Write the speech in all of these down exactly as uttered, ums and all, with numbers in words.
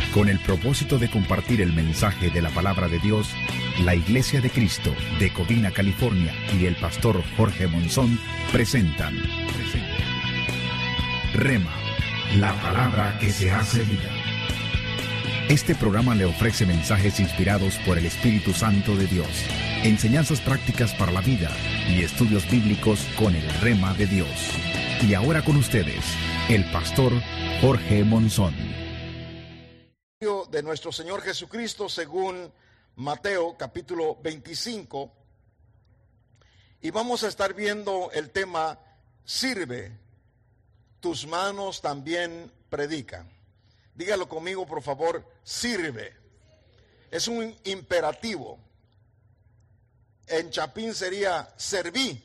Con el propósito de compartir el mensaje de la palabra de Dios, la Iglesia de Cristo de Covina, California, y el pastor Jorge Monzón presentan Rema, la palabra que se hace vida. Este programa le ofrece mensajes inspirados por el Espíritu Santo de Dios, enseñanzas prácticas para la vida y estudios bíblicos con el Rema de Dios. Y ahora con ustedes, el pastor Jorge Monzón. De nuestro Señor Jesucristo según Mateo capítulo veinticinco, y vamos a estar viendo el tema: sirve, tus manos también predican. Dígalo conmigo, por favor: sirve. Es un imperativo. En chapín sería serví.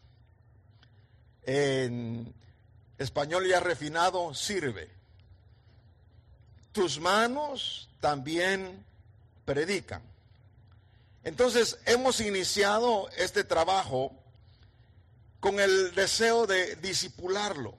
En español ya refinado, sirve. Tus manos también predican. Entonces, hemos iniciado este trabajo con el deseo de discipularlo.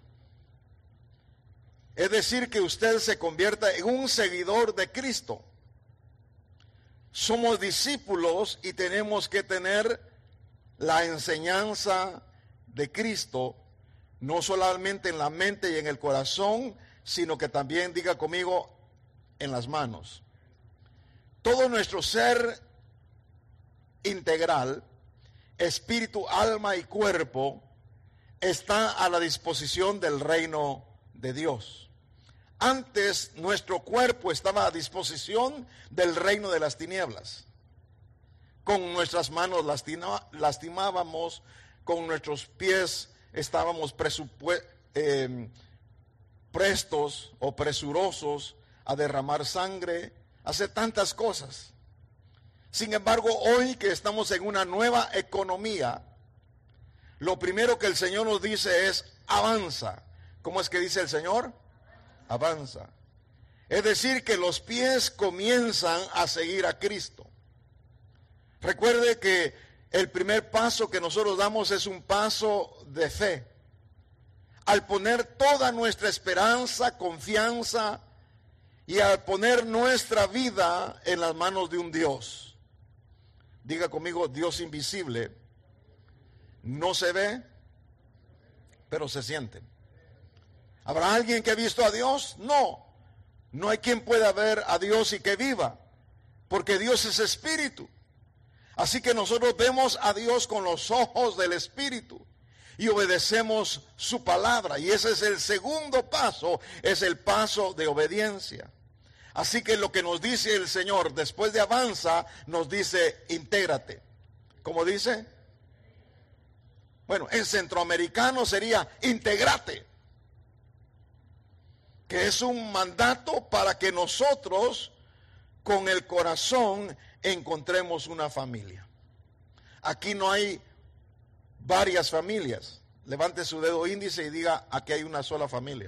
Es decir, que usted se convierta en un seguidor de Cristo. Somos discípulos y tenemos que tener la enseñanza de Cristo, no solamente en la mente y en el corazón, sino que también, diga conmigo, en las manos. Todo nuestro ser integral, espíritu, alma y cuerpo, está a la disposición del reino de Dios. Antes nuestro cuerpo estaba a disposición del reino de las tinieblas. Con nuestras manos lastima, lastimábamos, con nuestros pies estábamos presupue- eh, prestos o presurosos a derramar sangre, a hacer tantas cosas. Sin embargo, hoy que estamos en una nueva economía, lo primero que el Señor nos dice es: avanza. ¿Cómo es que dice el Señor? Avanza. Es decir, que los pies comienzan a seguir a Cristo. Recuerde que el primer paso que nosotros damos es un paso de fe. Al poner toda nuestra esperanza, confianza, y al poner nuestra vida en las manos de un Dios. Diga conmigo: Dios invisible, no se ve, pero se siente. ¿Habrá alguien que ha visto a Dios? No. No hay quien pueda ver a Dios y que viva, porque Dios es espíritu. Así que nosotros vemos a Dios con los ojos del espíritu y obedecemos su palabra, y ese es el segundo paso, es el paso de obediencia. Así que lo que nos dice el Señor después de avanza, nos dice: intégrate. ¿Cómo dice? Bueno, en centroamericano sería intégrate, que es un mandato para que nosotros con el corazón encontremos una familia. Aquí no hay varias familias. Levante su dedo índice y diga: aquí hay una sola familia.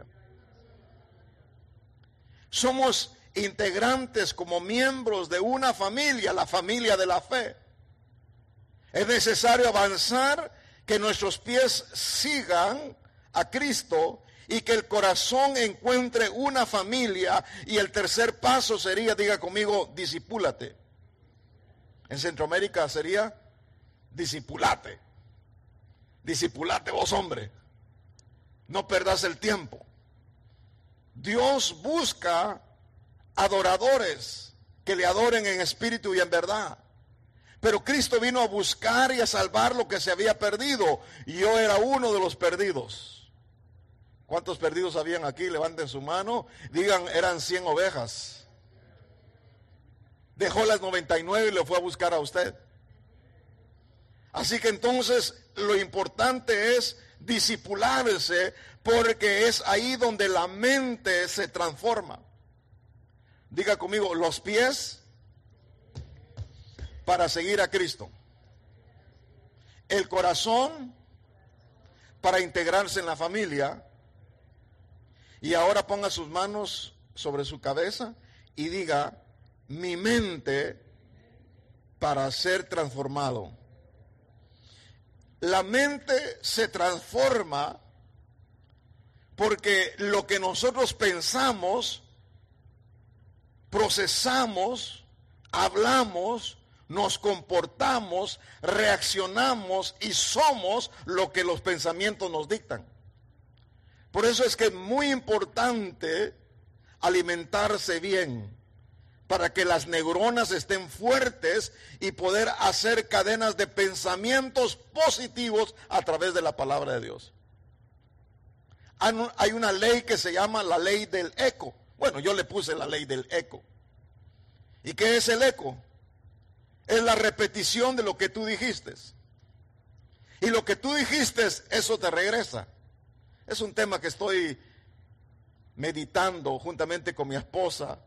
Somos integrantes como miembros de una familia, la familia de la fe. Es necesario avanzar, que nuestros pies sigan a Cristo y que el corazón encuentre una familia. Y el tercer paso sería, diga conmigo, discipúlate. En Centroamérica sería discipulate. Discipulate vos, hombre. No perdas el tiempo. Dios busca adoradores que le adoren en espíritu y en verdad. Pero Cristo vino a buscar y a salvar lo que se había perdido, y yo era uno de los perdidos. ¿Cuántos perdidos habían aquí? Levanten su mano. Digan: eran cien ovejas. Dejó las noventa y nueve y le fue a buscar a usted. Así que entonces lo importante es discipularse, porque es ahí donde la mente se transforma. Diga conmigo: los pies para seguir a Cristo, el corazón para integrarse en la familia. Y ahora ponga sus manos sobre su cabeza y diga: mi mente para ser transformado. La mente se transforma porque lo que nosotros pensamos procesamos, hablamos, nos comportamos, reaccionamos y somos lo que los pensamientos nos dictan. Por eso es que es muy importante alimentarse bien, para que las neuronas estén fuertes y poder hacer cadenas de pensamientos positivos a través de la palabra de Dios. Hay una ley que se llama la ley del eco. Bueno, yo le puse la ley del eco. ¿Y qué es el eco? Es la repetición de lo que tú dijiste. Y lo que tú dijiste, eso te regresa. Es un tema que estoy meditando juntamente con mi esposa.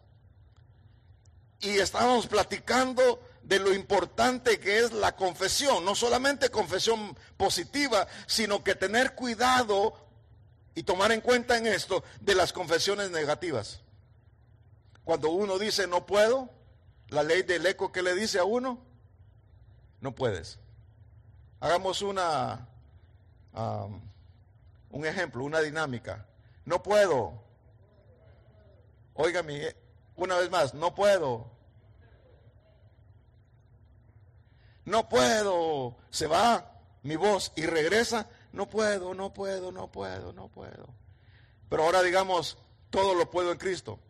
Y estábamos platicando de lo importante que es la confesión. No solamente confesión positiva, sino que tener cuidado y tomar en cuenta en esto de las confesiones negativas. Cuando uno dice no puedo, la ley del eco, ¿qué le dice a uno? No puedes. Hagamos una um, un ejemplo, una dinámica. No puedo. Óigame, una vez más, no puedo. No puedo. Se va mi voz y regresa. No puedo, no puedo, no puedo, no puedo. Pero ahora digamos, todo lo puedo en Cristo.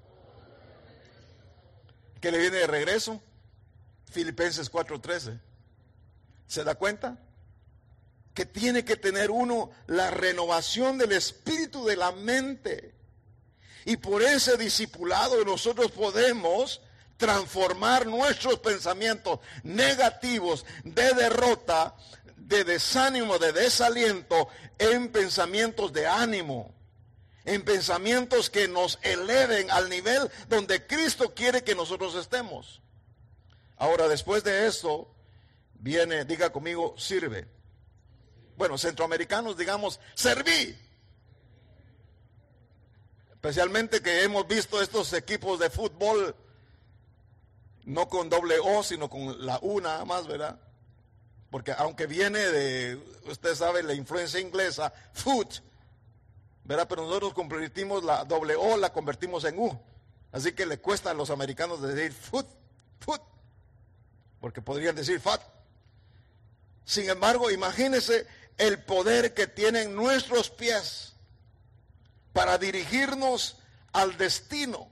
¿Qué le viene de regreso? Filipenses cuatro trece. ¿Se da cuenta? Que tiene que tener uno la renovación del espíritu de la mente. Y por ese discipulado nosotros podemos transformar nuestros pensamientos negativos de derrota, de desánimo, de desaliento, en pensamientos de ánimo, en pensamientos que nos eleven al nivel donde Cristo quiere que nosotros estemos. Ahora, después de esto, viene, diga conmigo, sirve. Bueno, centroamericanos, digamos, serví. Especialmente que hemos visto estos equipos de fútbol, no con doble O, sino con la U nada más, ¿verdad? Porque aunque viene de, usted sabe, la influencia inglesa, foot, ¿verdad? Pero nosotros convertimos la doble O, la convertimos en U. Así que le cuesta a los americanos decir foot, foot, porque podrían decir fat. Sin embargo, imagínese el poder que tienen nuestros pies para dirigirnos al destino.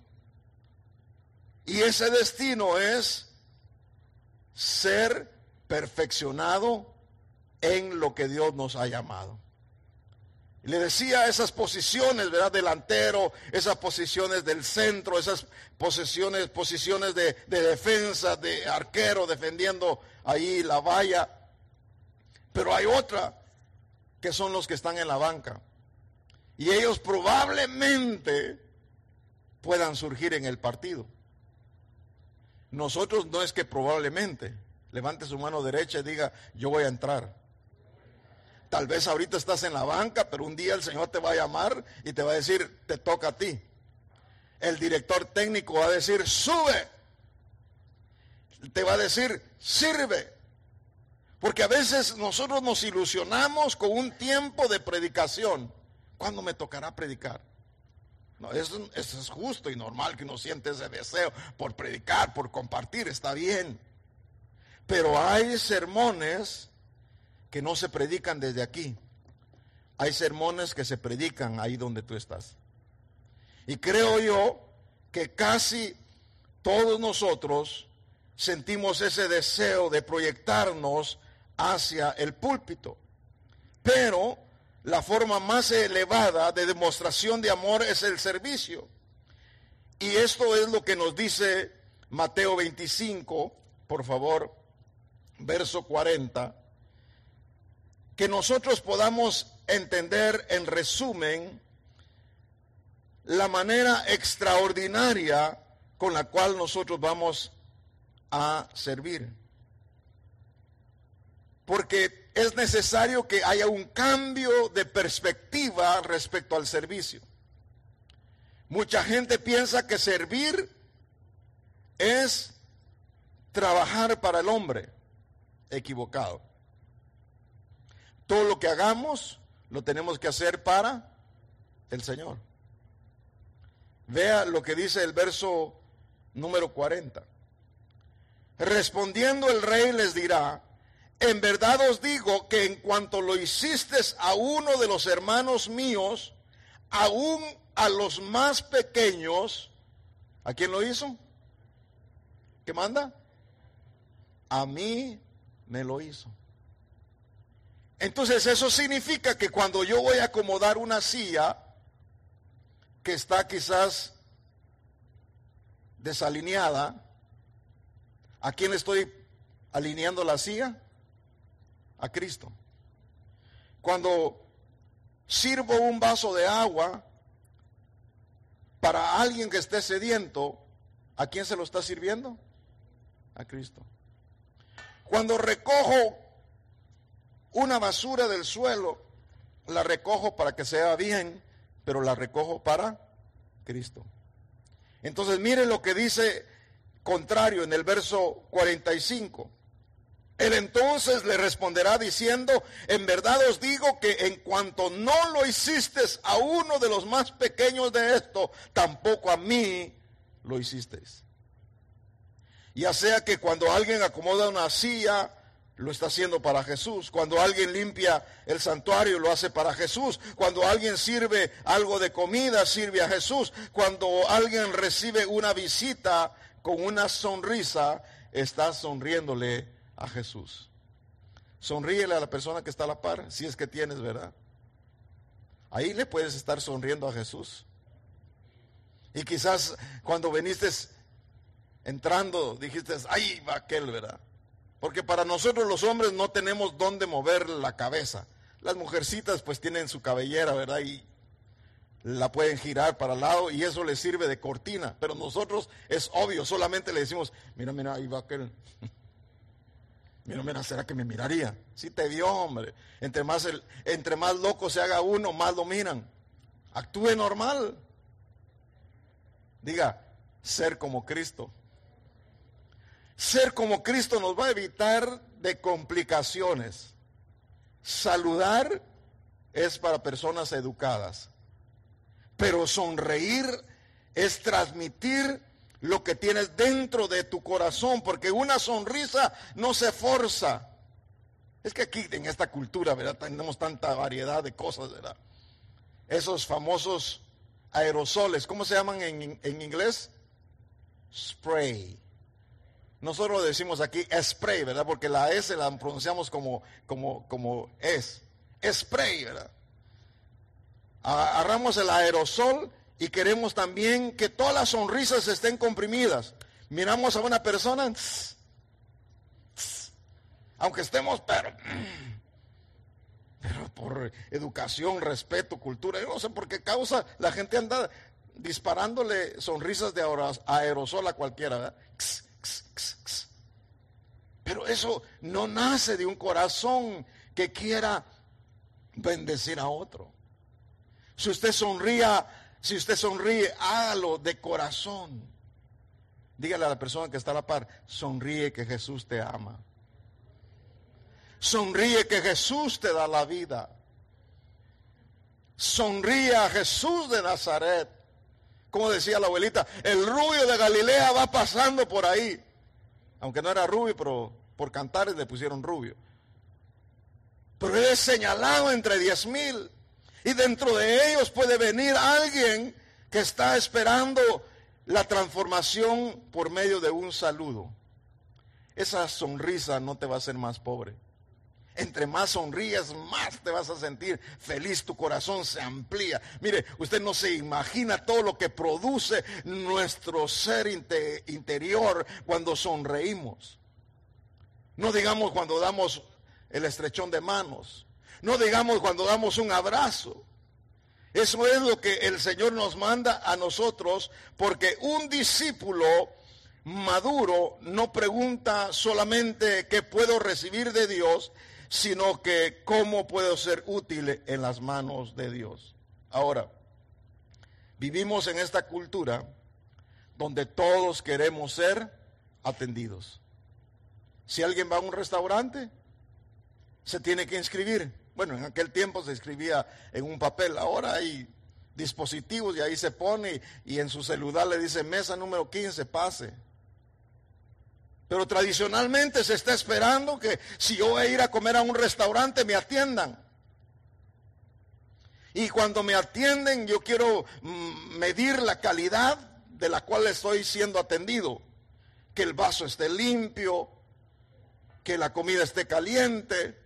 Y ese destino es ser perfeccionado en lo que Dios nos ha llamado. Y le decía esas posiciones, ¿verdad? Delantero, esas posiciones del centro, esas posiciones, posiciones de, de defensa, de arquero defendiendo ahí la valla. Pero hay otra que son los que están en la banca. Y ellos probablemente puedan surgir en el partido. Nosotros no es que probablemente. Levante su mano derecha y diga, yo voy a entrar. Tal vez ahorita estás en la banca, pero un día el Señor te va a llamar y te va a decir, te toca a ti. El director técnico va a decir, sube. Te va a decir, sirve. Porque a veces nosotros nos ilusionamos con un tiempo de predicación. ¿Cuándo me tocará predicar? No, eso, eso es justo y normal que uno siente ese deseo por predicar, por compartir, está bien. Pero hay sermones que no se predican desde aquí. Hay sermones que se predican ahí donde tú estás. Y creo yo que casi todos nosotros sentimos ese deseo de proyectarnos hacia el púlpito. Pero la forma más elevada de demostración de amor es el servicio. Y esto es lo que nos dice Mateo veinticinco, por favor, verso cuarenta. Que nosotros podamos entender en resumen la manera extraordinaria con la cual nosotros vamos a servir. Porque es necesario que haya un cambio de perspectiva respecto al servicio. Mucha gente piensa que servir es trabajar para el hombre. Equivocado. Todo lo que hagamos lo tenemos que hacer para el Señor. Vea lo que dice el verso número cuarenta. Respondiendo el rey les dirá: en verdad os digo que en cuanto lo hicisteis a uno de los hermanos míos, aún a los más pequeños, ¿a quién lo hizo? ¿Qué manda? A mí me lo hizo. Entonces eso significa que cuando yo voy a acomodar una silla que está quizás desalineada, ¿a quién estoy alineando la silla? A Cristo. Cuando sirvo un vaso de agua para alguien que esté sediento, ¿a quién se lo está sirviendo? A Cristo. Cuando recojo una basura del suelo, la recojo para que sea bien, pero la recojo para Cristo. Entonces miren lo que dice contrario en el verso cuarenta y cinco. Él entonces le responderá diciendo: en verdad os digo que en cuanto no lo hicisteis a uno de los más pequeños de esto, tampoco a mí lo hicisteis. Ya sea que cuando alguien acomoda una silla, lo está haciendo para Jesús. Cuando alguien limpia el santuario, lo hace para Jesús. Cuando alguien sirve algo de comida, sirve a Jesús. Cuando alguien recibe una visita con una sonrisa, está sonriéndole a Jesús. Sonríele a la persona que está a la par, si es que tienes, ¿verdad? Ahí le puedes estar sonriendo a Jesús. Y quizás cuando viniste entrando, dijiste: ¡ay, va aquel!, ¿verdad? Porque para nosotros los hombres no tenemos dónde mover la cabeza. Las mujercitas pues tienen su cabellera, ¿verdad? Y la pueden girar para el lado y eso les sirve de cortina. Pero nosotros es obvio, solamente le decimos: mira, mira, ahí va aquel. Mira, mira, ¿será que me miraría? Sí te vio, hombre. Entre más, el, entre más loco se haga uno, más lo miran. Actúe normal. Diga: ser como Cristo. Ser como Cristo nos va a evitar de complicaciones. Saludar es para personas educadas. Pero sonreír es transmitir lo que tienes dentro de tu corazón, porque una sonrisa no se forza. Es que aquí en esta cultura, ¿verdad?, tenemos tanta variedad de cosas, ¿verdad? Esos famosos aerosoles, ¿cómo se llaman en, en inglés? Spray. Nosotros decimos aquí spray, ¿verdad? Porque la S la pronunciamos como, como, como es. Spray, ¿verdad? Agarramos el aerosol y queremos también que todas las sonrisas estén comprimidas. Miramos a una persona, tss, tss, aunque estemos, pero, pero por educación, respeto, cultura, yo no sé por qué causa la gente anda disparándole sonrisas de aerosol a cualquiera, ¿verdad? Tss, tss, tss, tss. Pero eso no nace de un corazón que quiera bendecir a otro. Si usted sonría, si usted sonríe, hágalo de corazón. Dígale a la persona que está a la par: sonríe que Jesús te ama. Sonríe que Jesús te da la vida. Sonríe a Jesús de Nazaret. Como decía la abuelita, el rubio de Galilea va pasando por ahí. Aunque no era rubio, pero por cantares le pusieron rubio. Pero él es señalado entre diez mil. Y dentro de ellos puede venir alguien que está esperando la transformación por medio de un saludo. Esa sonrisa no te va a hacer más pobre. Entre más sonríes, más te vas a sentir feliz, tu corazón se amplía. Mire, usted no se imagina todo lo que produce nuestro ser interior cuando sonreímos. No digamos cuando damos el estrechón de manos. No digamos cuando damos un abrazo. Eso es lo que el Señor nos manda a nosotros, porque un discípulo maduro no pregunta solamente qué puedo recibir de Dios, sino que cómo puedo ser útil en las manos de Dios. Ahora, vivimos en esta cultura donde todos queremos ser atendidos. Si alguien va a un restaurante, se tiene que inscribir. Bueno, en aquel tiempo se escribía en un papel, ahora hay dispositivos y ahí se pone y, y en su celular le dice mesa número quince, pase. Pero tradicionalmente se está esperando que si yo voy a ir a comer a un restaurante me atiendan. Y cuando me atienden yo quiero mm, medir la calidad de la cual estoy siendo atendido. Que el vaso esté limpio, que la comida esté caliente.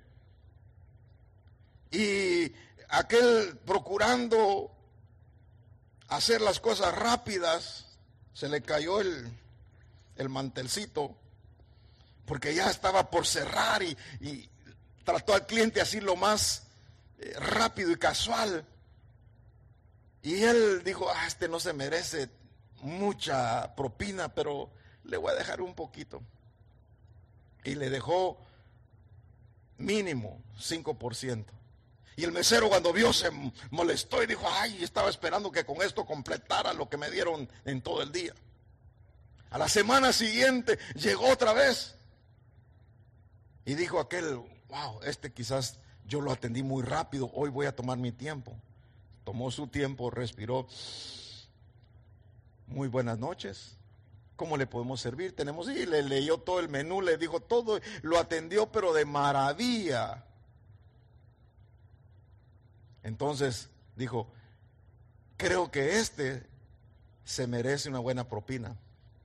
Y aquel procurando hacer las cosas rápidas, se le cayó el, el mantelcito, porque ya estaba por cerrar y, y trató al cliente así lo más eh, rápido y casual. Y él dijo, ah, este no se merece mucha propina, pero le voy a dejar un poquito. Y le dejó mínimo cinco por ciento. Y el mesero cuando vio se molestó y dijo, ay, estaba esperando que con esto completara lo que me dieron en todo el día. A la semana siguiente llegó otra vez. Y dijo aquel, wow, este quizás yo lo atendí muy rápido, hoy voy a tomar mi tiempo. Tomó su tiempo, respiró. Muy buenas noches. ¿Cómo le podemos servir? Tenemos, y le leyó todo el menú, le dijo todo, lo atendió pero de maravilla. Entonces dijo, creo que este se merece una buena propina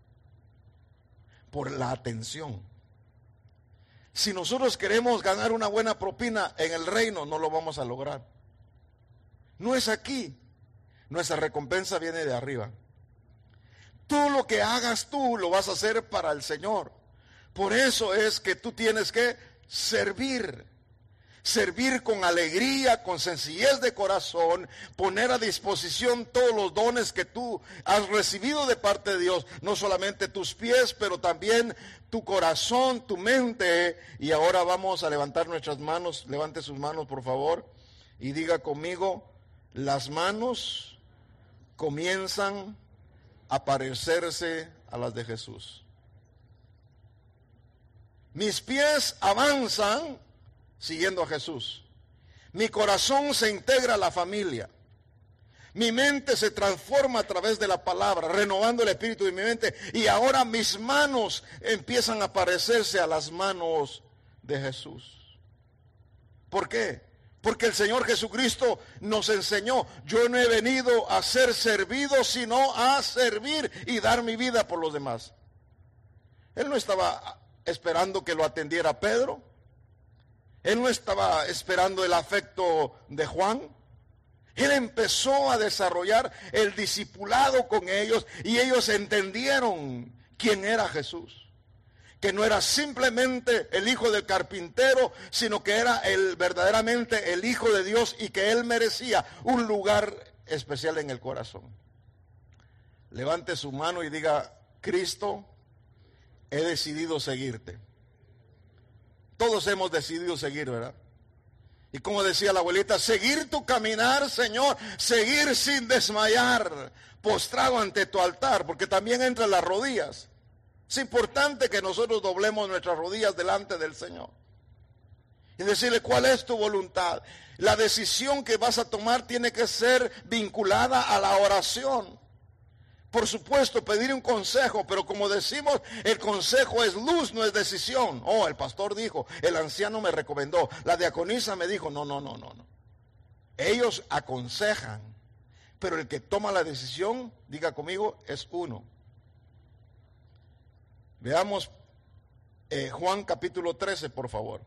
por la atención. Si nosotros queremos ganar una buena propina en el reino, no lo vamos a lograr. No es aquí. Nuestra recompensa viene de arriba. Tú lo que hagas tú lo vas a hacer para el Señor. Por eso es que tú tienes que servir. Servir con alegría, con sencillez de corazón, poner a disposición todos los dones que tú has recibido de parte de Dios, no solamente tus pies, pero también tu corazón, tu mente. Y ahora vamos a levantar nuestras manos, levante sus manos por favor, y diga conmigo, las manos comienzan a parecerse a las de Jesús. Mis pies avanzan siguiendo a Jesús. Mi corazón se integra a la familia. Mi mente se transforma a través de la palabra, renovando el espíritu de mi mente. Y ahora mis manos empiezan a parecerse a las manos de Jesús. ¿Por qué? Porque el Señor Jesucristo nos enseñó, yo no he venido a ser servido, sino a servir y dar mi vida por los demás. Él no estaba esperando que lo atendiera Pedro. Él no estaba esperando el afecto de Juan. Él empezó a desarrollar el discipulado con ellos y ellos entendieron quién era Jesús. Que no era simplemente el hijo del carpintero, sino que era el, verdaderamente el Hijo de Dios y que él merecía un lugar especial en el corazón. Levante su mano y diga, Cristo, he decidido seguirte. Todos hemos decidido seguir, ¿verdad? Y como decía la abuelita, seguir tu caminar, Señor, seguir sin desmayar, postrado ante tu altar, porque también entra las rodillas. Es importante que nosotros doblemos nuestras rodillas delante del Señor. Y decirle, ¿cuál es tu voluntad? La decisión que vas a tomar tiene que ser vinculada a la oración. Por supuesto, pedir un consejo, pero como decimos, el consejo es luz, no es decisión. Oh, el pastor dijo, el anciano me recomendó, la diaconisa me dijo, no, no, no, no, no. Ellos aconsejan, pero el que toma la decisión, diga conmigo, es uno. Veamos eh, Juan capítulo trece, por favor.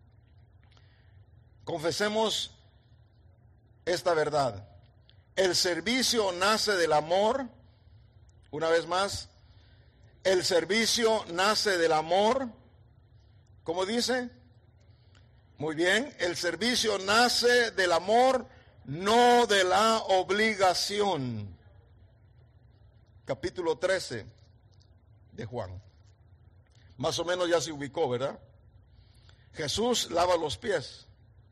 Confesemos esta verdad. El servicio nace del amor. Una vez más, el servicio nace del amor. ¿Cómo dice? Muy bien, el servicio nace del amor, no de la obligación. Capítulo trece de Juan. Más o menos ya se ubicó, ¿verdad? Jesús lava los pies.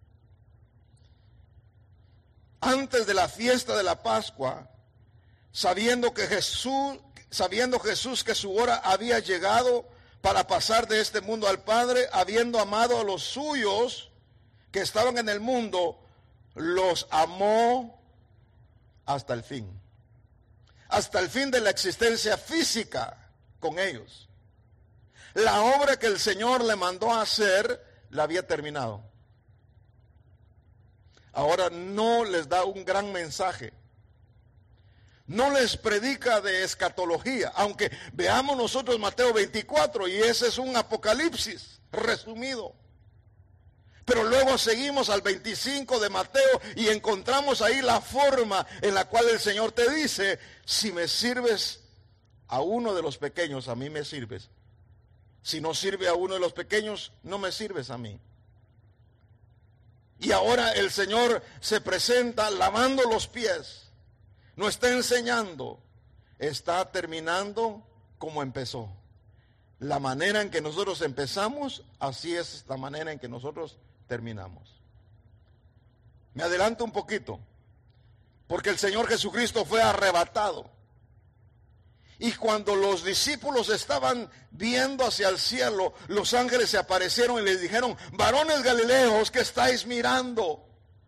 Antes de la fiesta de la Pascua, sabiendo que Jesús, sabiendo Jesús que su hora había llegado para pasar de este mundo al Padre, habiendo amado a los suyos que estaban en el mundo, los amó hasta el fin. Hasta el fin de la existencia física con ellos. La obra que el Señor le mandó a hacer, la había terminado. Ahora no les da un gran mensaje. No les predica de escatología, aunque veamos nosotros Mateo veinticuatro y ese es un apocalipsis resumido. Pero luego seguimos al veinticinco de Mateo y encontramos ahí la forma en la cual el Señor te dice, si me sirves a uno de los pequeños, a mí me sirves. Si no sirve a uno de los pequeños, no me sirves a mí. Y ahora el Señor se presenta lavando los pies. No está enseñando, está terminando como empezó. La manera en que nosotros empezamos, así es la manera en que nosotros terminamos. Me adelanto un poquito, porque el Señor Jesucristo fue arrebatado. Y cuando los discípulos estaban viendo hacia el cielo, los ángeles se aparecieron y les dijeron, varones galileos, ¿qué estáis mirando?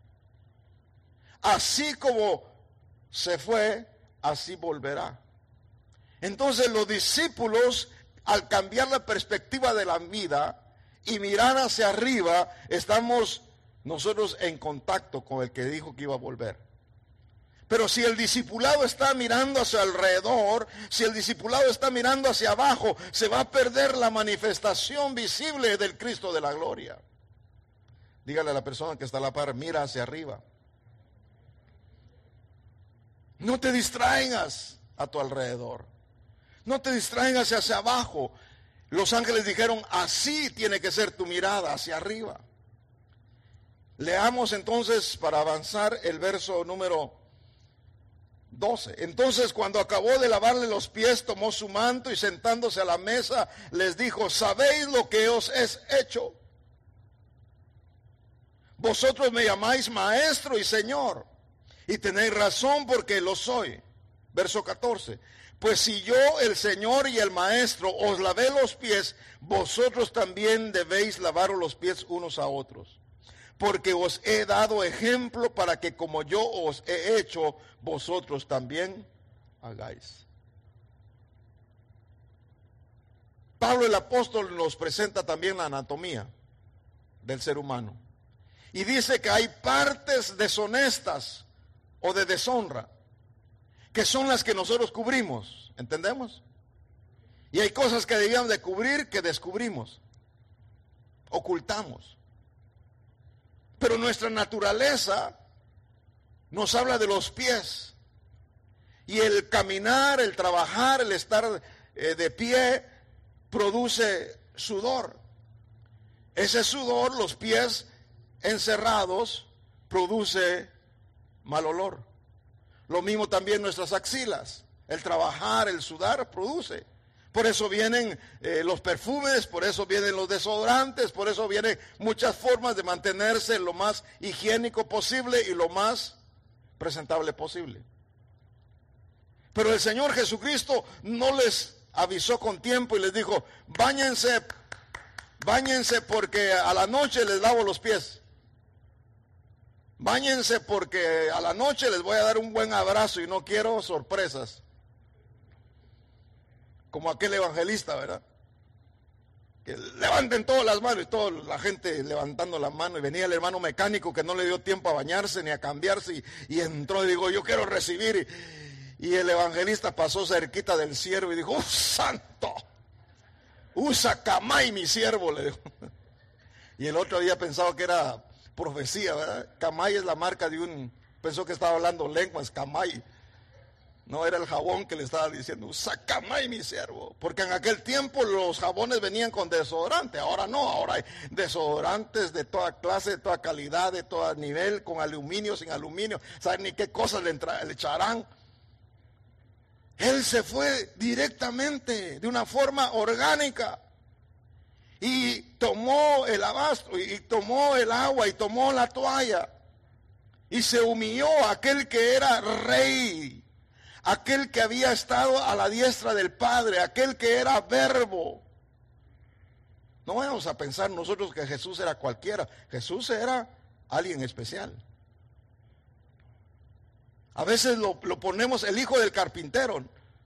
Así como se fue, así volverá. Entonces los discípulos, al cambiar la perspectiva de la vida y mirar hacia arriba, estamos nosotros en contacto con el que dijo que iba a volver. Pero si el discipulado está mirando hacia alrededor, si el discipulado está mirando hacia abajo, se va a perder la manifestación visible del Cristo de la gloria. Dígale a la persona que está a la par, mira hacia arriba. No te distraigas a tu alrededor. No te distraigas hacia abajo. Los ángeles dijeron, así tiene que ser tu mirada, hacia arriba. Leamos entonces, para avanzar, el verso número doce. Entonces, cuando acabó de lavarle los pies, tomó su manto y sentándose a la mesa, les dijo, ¿sabéis lo que os es hecho? Vosotros me llamáis maestro y señor. Y tenéis razón porque lo soy. Verso catorce. Pues si yo, el Señor y el Maestro, os lavé los pies, vosotros también debéis lavaros los pies unos a otros. Porque os he dado ejemplo para que como yo os he hecho, vosotros también hagáis. Pablo el apóstol nos presenta también la anatomía del ser humano. Y dice que hay partes deshonestas o de deshonra, que son las que nosotros cubrimos, ¿entendemos? Y hay cosas que debíamos de cubrir que descubrimos, ocultamos. Pero nuestra naturaleza nos habla de los pies. Y el caminar, el trabajar, el estar eh, de pie, produce sudor. Ese sudor, los pies encerrados, produce mal olor. Lo mismo también nuestras axilas. El trabajar, el sudar produce. Por eso vienen eh, los perfumes, por eso vienen los desodorantes, por eso vienen muchas formas de mantenerse lo más higiénico posible y lo más presentable posible. Pero el Señor Jesucristo no les avisó con tiempo y les dijo, báñense, báñense porque a la noche les lavo los pies. Báñense porque a la noche les voy a dar un buen abrazo y no quiero sorpresas. Como aquel evangelista, ¿verdad? Que levanten todas las manos y toda la gente levantando la mano. Y venía el hermano mecánico que no le dio tiempo a bañarse ni a cambiarse. Y, y entró y dijo, yo quiero recibir. Y, y el evangelista pasó cerquita del siervo y dijo, ¡oh, santo! Usa camay mi siervo, le dijo. Y el otro había pensado que era profecía, ¿verdad? Camay es la marca de un, pensó que estaba hablando lenguas, Camay. No era el jabón que le estaba diciendo, usa Camay mi siervo. Porque en aquel tiempo los jabones venían con desodorante, ahora no, ahora hay desodorantes de toda clase, de toda calidad, de todo nivel, con aluminio, sin aluminio, saben ni qué cosas le, le echarán. Él se fue directamente, de una forma orgánica. Y tomó el abasto, y tomó el agua, y tomó la toalla. Y se humilló a aquel que era rey, aquel que había estado a la diestra del Padre, aquel que era verbo. No vamos a pensar nosotros que Jesús era cualquiera. Jesús era alguien especial. A veces lo, lo ponemos el hijo del carpintero.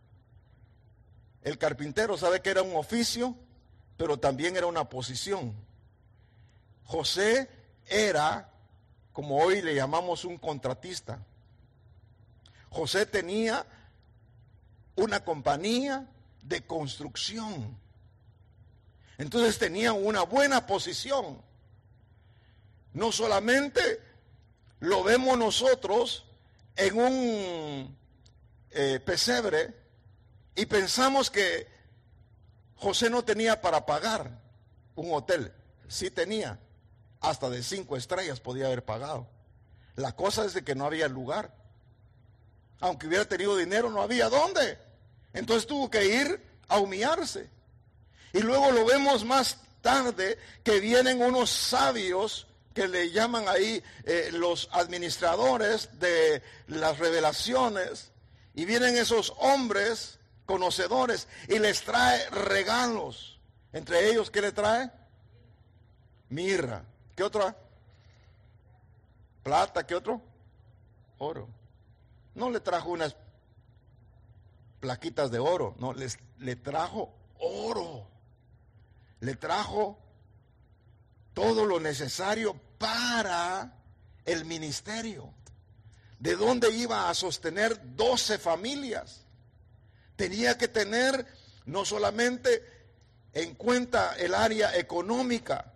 El carpintero sabe que era un oficio, pero también era una posición. José era, como hoy le llamamos, un contratista. José tenía una compañía de construcción. Entonces tenía una buena posición. No solamente lo vemos nosotros en un eh, pesebre y pensamos que José no tenía para pagar un hotel. Sí tenía, hasta de cinco estrellas podía haber pagado. La cosa es de que no había lugar. Aunque hubiera tenido dinero, no había dónde. Entonces tuvo que ir a humillarse. Y luego lo vemos más tarde que vienen unos sabios que le llaman ahí eh, los administradores de las revelaciones, y vienen esos hombres conocedores y les trae regalos. Entre ellos, ¿qué le trae? Mirra. ¿Qué otra? Plata. ¿Qué otro? Oro. No le trajo unas plaquitas de oro, no, les, le trajo oro. Le trajo todo lo necesario para el ministerio. ¿De dónde iba a sostener doce familias? Tenía que tener no solamente en cuenta el área económica.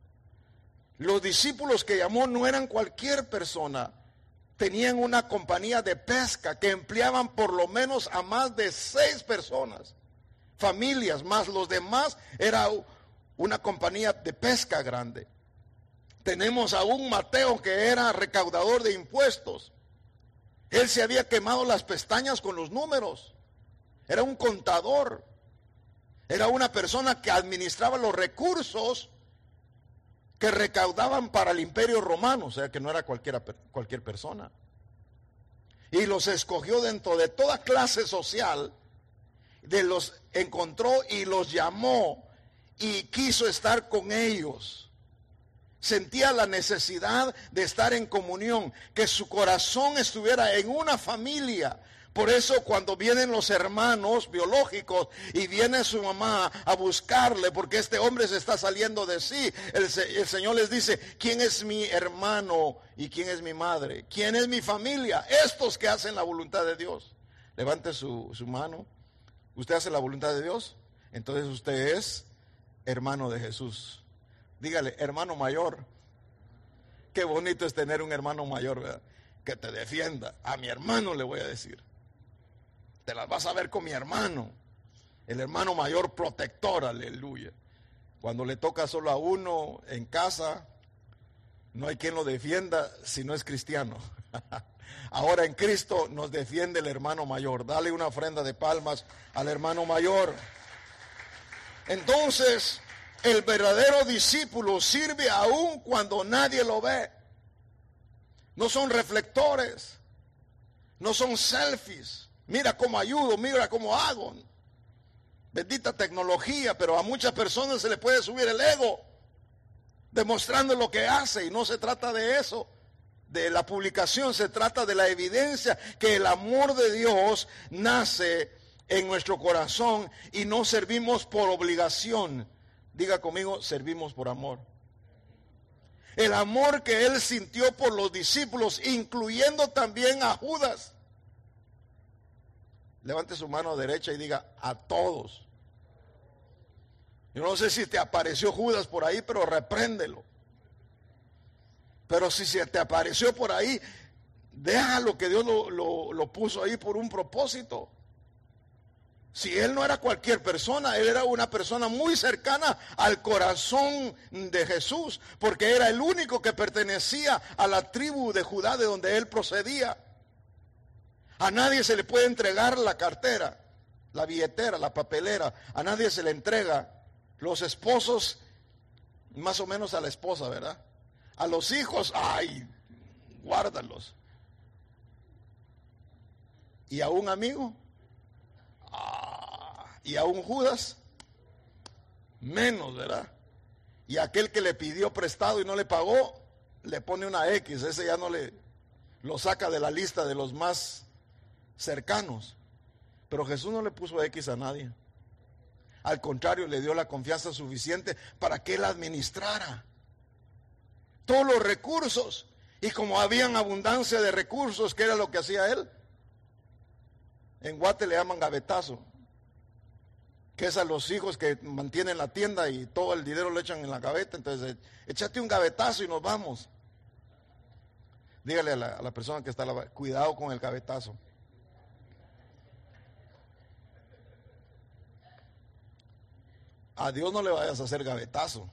Los discípulos que llamó no eran cualquier persona. Tenían una compañía de pesca que empleaban por lo menos a más de seis personas. Familias, más los demás, era una compañía de pesca grande. Tenemos a un Mateo que era recaudador de impuestos. Él se había quemado las pestañas con los números. Era un contador. Era una persona que administraba los recursos que recaudaban para el imperio romano. O sea que no era cualquiera, cualquier persona. Y los escogió dentro de toda clase social. De los encontró y los llamó y quiso estar con ellos. Sentía la necesidad de estar en comunión, que su corazón estuviera en una familia. Por eso cuando vienen los hermanos biológicos y viene su mamá a buscarle porque este hombre se está saliendo de sí, el, el Señor les dice, ¿quién es mi hermano y quién es mi madre? ¿Quién es mi familia? Estos que hacen la voluntad de Dios. Levante su, su mano. ¿Usted hace la voluntad de Dios? Entonces usted es hermano de Jesús. Dígale, hermano mayor. Qué bonito es tener un hermano mayor, ¿verdad? Que te defienda. A mi hermano le voy a decir. Te las vas a ver con mi hermano. El hermano mayor protector, aleluya. Cuando le toca solo a uno en casa, no hay quien lo defienda si no es cristiano. Ahora en Cristo nos defiende el hermano mayor. Dale una ofrenda de palmas al hermano mayor. Entonces, el verdadero discípulo sirve aún cuando nadie lo ve. No son reflectores, no son selfies. Mira cómo ayudo, mira cómo hago. Bendita tecnología, pero a muchas personas se les puede subir el ego, demostrando lo que hace, y no se trata de eso, de la publicación, se trata de la evidencia que el amor de Dios nace en nuestro corazón y no servimos por obligación. Diga conmigo, servimos por amor. El amor que él sintió por los discípulos, incluyendo también a Judas. Levante su mano derecha y diga, a todos. Yo no sé si te apareció Judas por ahí, pero repréndelo. Pero si se te apareció por ahí, déjalo, que Dios lo, lo, lo puso ahí por un propósito. Si él no era cualquier persona, él era una persona muy cercana al corazón de Jesús, porque era el único que pertenecía a la tribu de Judá de donde él procedía. A nadie se le puede entregar la cartera, la billetera, la papelera, a nadie se le entrega. Los esposos, más o menos a la esposa, ¿verdad? A los hijos, ay, guárdalos. ¿Y a un amigo? Ah, ¿y a un Judas? Menos, ¿verdad? Y aquel que le pidió prestado y no le pagó, le pone una X, ese ya no le... lo saca de la lista de los más cercanos. Pero Jesús no le puso X a nadie. Al contrario, le dio la confianza suficiente para que él administrara todos los recursos. Y como habían abundancia de recursos, ¿qué era lo que hacía él? En Guate le llaman gavetazo, que es a los hijos que mantienen la tienda y todo el dinero lo echan en la gaveta. Entonces, échate un gavetazo y nos vamos. Dígale a la, a la persona que está a la, cuidado con el gavetazo. A Dios no le vayas a hacer gavetazo.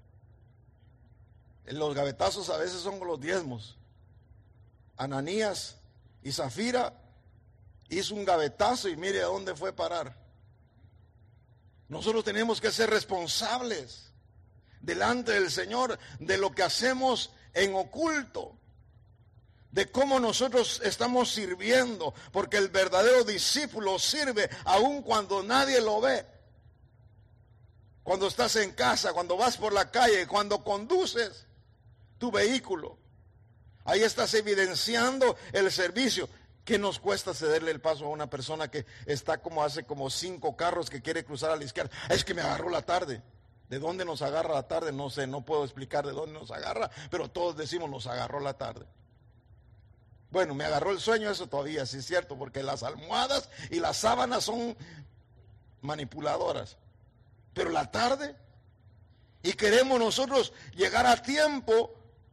Los gavetazos a veces son los diezmos. Ananías y Zafira hizo un gavetazo y mire a dónde fue a parar. Nosotros tenemos que ser responsables delante del Señor de lo que hacemos en oculto, de cómo nosotros estamos sirviendo, porque el verdadero discípulo sirve aun cuando nadie lo ve. Cuando estás en casa, cuando vas por la calle, cuando conduces tu vehículo, ahí estás evidenciando el servicio. ¿Qué nos cuesta cederle el paso a una persona que está como hace como cinco carros que quiere cruzar a la izquierda? Es que me agarró la tarde. ¿De dónde nos agarra la tarde? No sé, no puedo explicar de dónde nos agarra, pero todos decimos nos agarró la tarde. Bueno, me agarró el sueño, eso todavía sí es cierto, porque las almohadas y las sábanas son manipuladoras. Pero la tarde, y queremos nosotros llegar a tiempo,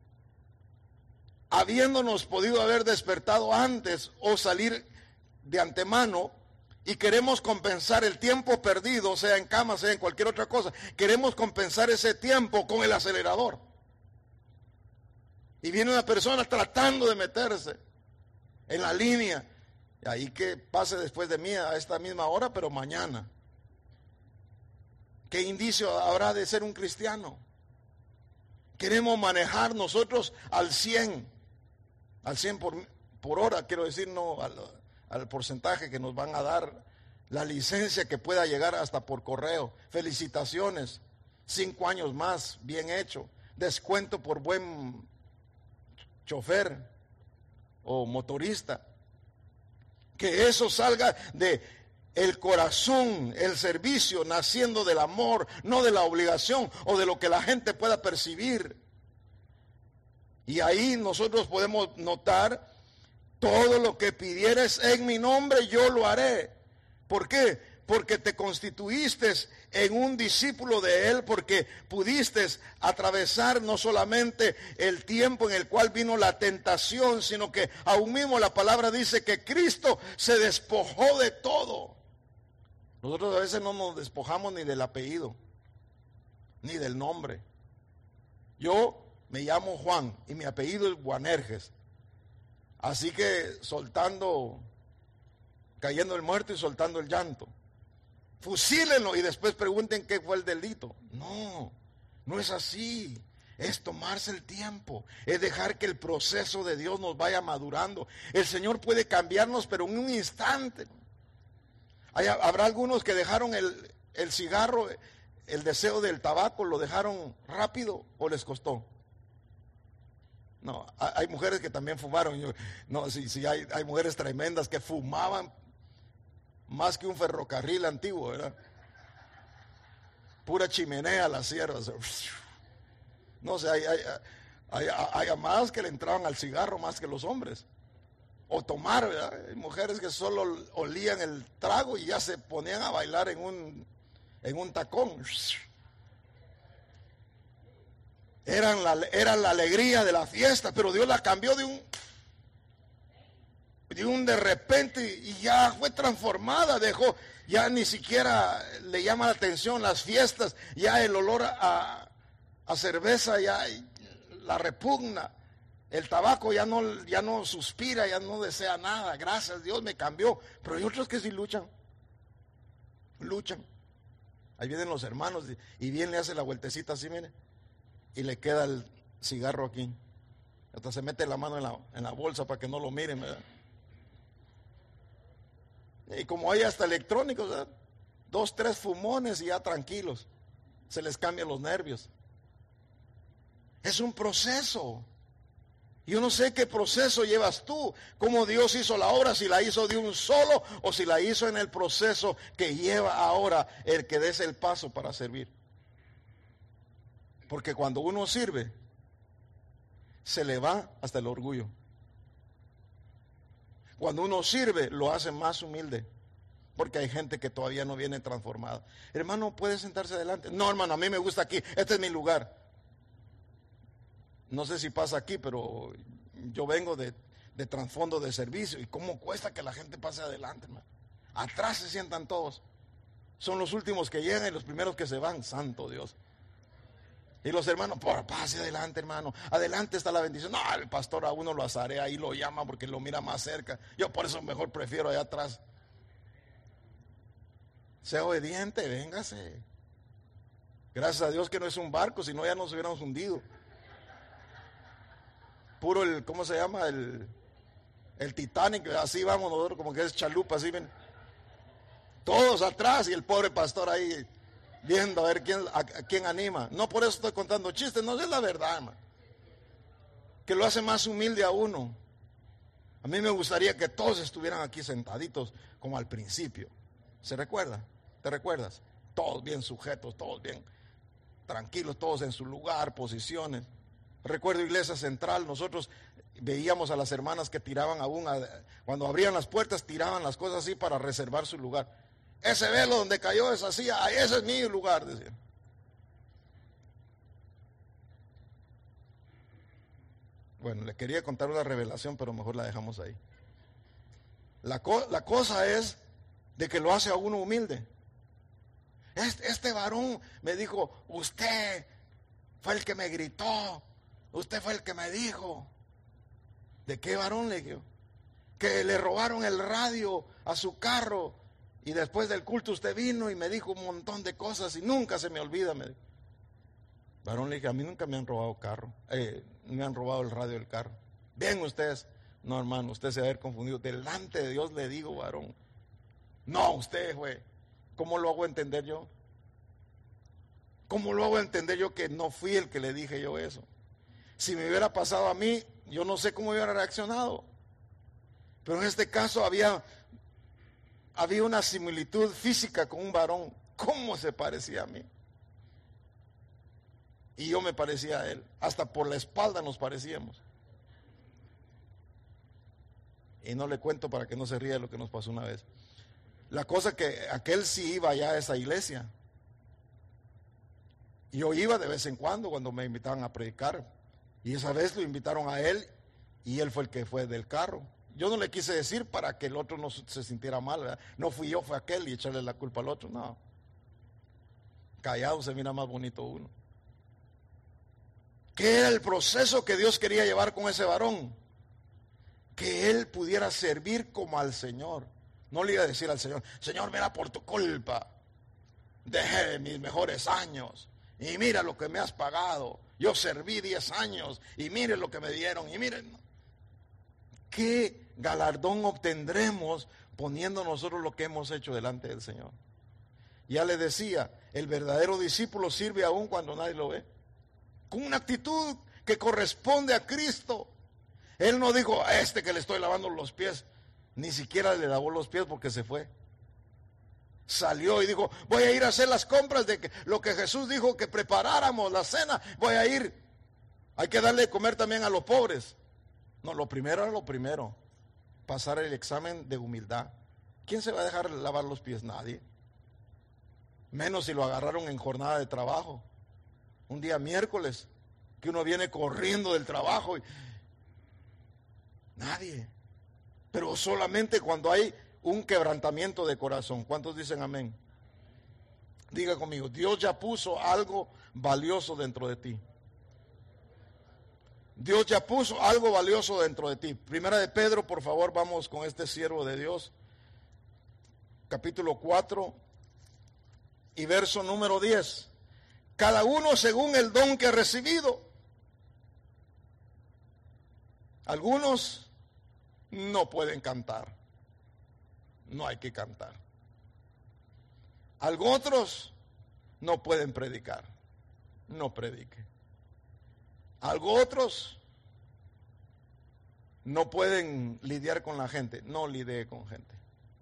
habiéndonos podido haber despertado antes o salir de antemano, y queremos compensar el tiempo perdido, sea en cama, sea en cualquier otra cosa, queremos compensar ese tiempo con el acelerador. Y viene una persona tratando de meterse en la línea, y ahí que pase después de mí a esta misma hora, pero mañana. ¿Qué indicio habrá de ser un cristiano? Queremos manejar nosotros al cien, al cien por, por hora, quiero decir, no al, al porcentaje que nos van a dar, la licencia que pueda llegar hasta por correo. Felicitaciones, cinco años más, bien hecho, descuento por buen chofer o motorista. Que eso salga de el corazón, el servicio, naciendo del amor, no de la obligación o de lo que la gente pueda percibir. Y ahí nosotros podemos notar, todo lo que pidieres en mi nombre, yo lo haré. ¿Por qué? Porque te constituiste en un discípulo de Él, porque pudiste atravesar no solamente el tiempo en el cual vino la tentación, sino que aún mismo la palabra dice que Cristo se despojó de todo. Nosotros a veces no nos despojamos ni del apellido, ni del nombre. Yo me llamo Juan y mi apellido es Buanerges. Así que soltando, cayendo el muerto y soltando el llanto. Fusílenlo y después pregunten qué fue el delito. No, no es así. Es tomarse el tiempo, es dejar que el proceso de Dios nos vaya madurando. El Señor puede cambiarnos, pero en un instante. Hay, habrá algunos que dejaron el, el cigarro, el deseo del tabaco, lo dejaron rápido o les costó. No, hay mujeres que también fumaron. Yo, no, sí, sí, hay, hay mujeres tremendas que fumaban más que un ferrocarril antiguo, ¿verdad? Pura chimenea las sierras. No sé, hay, hay, hay, hay amadas que le entraban al cigarro más que los hombres. O tomar, ¿verdad? Hay mujeres que solo olían el trago y ya se ponían a bailar en un, en un tacón. Eran la, era la alegría de la fiesta, pero Dios la cambió de un, de un de repente y ya fue transformada, dejó, ya ni siquiera le llama la atención las fiestas, ya el olor a, a cerveza ya la repugna. El tabaco ya no, ya no suspira, ya no desea nada. Gracias, Dios me cambió. Pero hay otros que sí luchan. Luchan. Ahí vienen los hermanos y bien le hace la vueltecita así, mire. Y le queda el cigarro aquí. Hasta se mete la mano en la, en la bolsa para que no lo miren, ¿verdad? Y como hay hasta electrónicos, ¿verdad? Dos, tres fumones y ya tranquilos. Se les cambian los nervios. Es un proceso. Yo no sé qué proceso llevas tú, cómo Dios hizo la obra, si la hizo de un solo o si la hizo en el proceso que lleva ahora el que des el paso para servir. Porque cuando uno sirve, se le va hasta el orgullo. Cuando uno sirve, lo hace más humilde. Porque hay gente que todavía no viene transformada. Hermano, ¿puede sentarse adelante? No, hermano, a mí me gusta aquí, este es mi lugar. No sé si pasa aquí, pero yo vengo de, de trasfondo de servicio. ¿Y cómo cuesta que la gente pase adelante, hermano? Atrás se sientan todos. Son los últimos que llegan y los primeros que se van. Santo Dios. Y los hermanos, por pase adelante, hermano. Adelante está la bendición. No, el pastor a uno lo azarea, ahí lo llama porque lo mira más cerca. Yo por eso mejor prefiero allá atrás. Sea obediente, véngase. Gracias a Dios que no es un barco, si no ya nos hubiéramos hundido. Puro el, ¿cómo se llama? El, el Titanic, así vamos nosotros, como que es chalupa, así ven. Todos atrás y el pobre pastor ahí viendo a ver quién, a, a quién anima. No por eso estoy contando chistes, no es la verdad, hermano. Que lo hace más humilde a uno. A mí me gustaría que todos estuvieran aquí sentaditos como al principio. ¿Se recuerda? ¿Te recuerdas? Todos bien sujetos, todos bien tranquilos, todos en su lugar, posiciones. Recuerdo Iglesia Central, nosotros veíamos a las hermanas que tiraban aún, a, cuando abrían las puertas, tiraban las cosas así para reservar su lugar. Ese velo donde cayó esa silla, ese es mi lugar, decían. Bueno, le quería contar una revelación, pero mejor la dejamos ahí. La, co- la cosa es de que lo hace a uno humilde. Este, este varón me dijo, usted fue el que me gritó, usted fue el que me dijo. ¿De qué varón? Le digo, que le robaron el radio a su carro y después del culto usted vino y me dijo un montón de cosas y nunca se me olvida. Me dijo. Varón, le dije, a mí nunca me han robado carro, eh, me han robado el radio del carro. Bien ustedes. No, hermano, usted se va a haber confundido. Delante de Dios le digo, varón. No, usted fue. ¿Cómo lo hago entender yo? ¿Cómo lo hago entender yo que no fui el que le dije yo eso? Si me hubiera pasado a mí, yo no sé cómo hubiera reaccionado. Pero en este caso había, había una similitud física con un varón. ¿Cómo se parecía a mí? Y yo me parecía a él. Hasta por la espalda nos parecíamos. Y no le cuento para que no se ría de lo que nos pasó una vez. La cosa que aquel sí iba allá a esa iglesia. Y yo iba de vez en cuando cuando me invitaban a predicar. Y esa vez lo invitaron a él y él fue el que fue del carro. Yo no le quise decir para que el otro no se sintiera mal, ¿verdad? No fui yo, fue aquel y echarle la culpa al otro, no. Callado se mira más bonito uno. ¿Qué era el proceso que Dios quería llevar con ese varón? Que él pudiera servir como al Señor. No le iba a decir al Señor, Señor, mira, por tu culpa dejé mis mejores años y mira lo que me has pagado. Yo serví diez años y mire lo que me dieron y miren. ¿Qué galardón obtendremos poniendo nosotros lo que hemos hecho delante del Señor? Ya le decía, el verdadero discípulo sirve aún cuando nadie lo ve. Con una actitud que corresponde a Cristo. Él no dijo, a este que le estoy lavando los pies, ni siquiera le lavó los pies porque se fue. Salió y dijo, voy a ir a hacer las compras de que, lo que Jesús dijo que preparáramos la cena, voy a ir. Hay que darle de comer también a los pobres. No, lo primero era lo primero, pasar el examen de humildad. ¿Quién se va a dejar lavar los pies? Nadie. Menos si lo agarraron en jornada de trabajo. Un día miércoles, que uno viene corriendo del trabajo y nadie. Pero solamente cuando hay un quebrantamiento de corazón. ¿Cuántos dicen amén? Diga conmigo, Dios ya puso algo valioso dentro de ti. Dios ya puso algo valioso dentro de ti. Primera de Pedro, por favor, vamos con este siervo de Dios. Capítulo cuatro y verso número diez. Cada uno según el don que ha recibido. Algunos no pueden cantar. No hay que cantar. Algunos otros no pueden predicar. No predique. Algunos otros no pueden lidiar con la gente. No lidie con gente.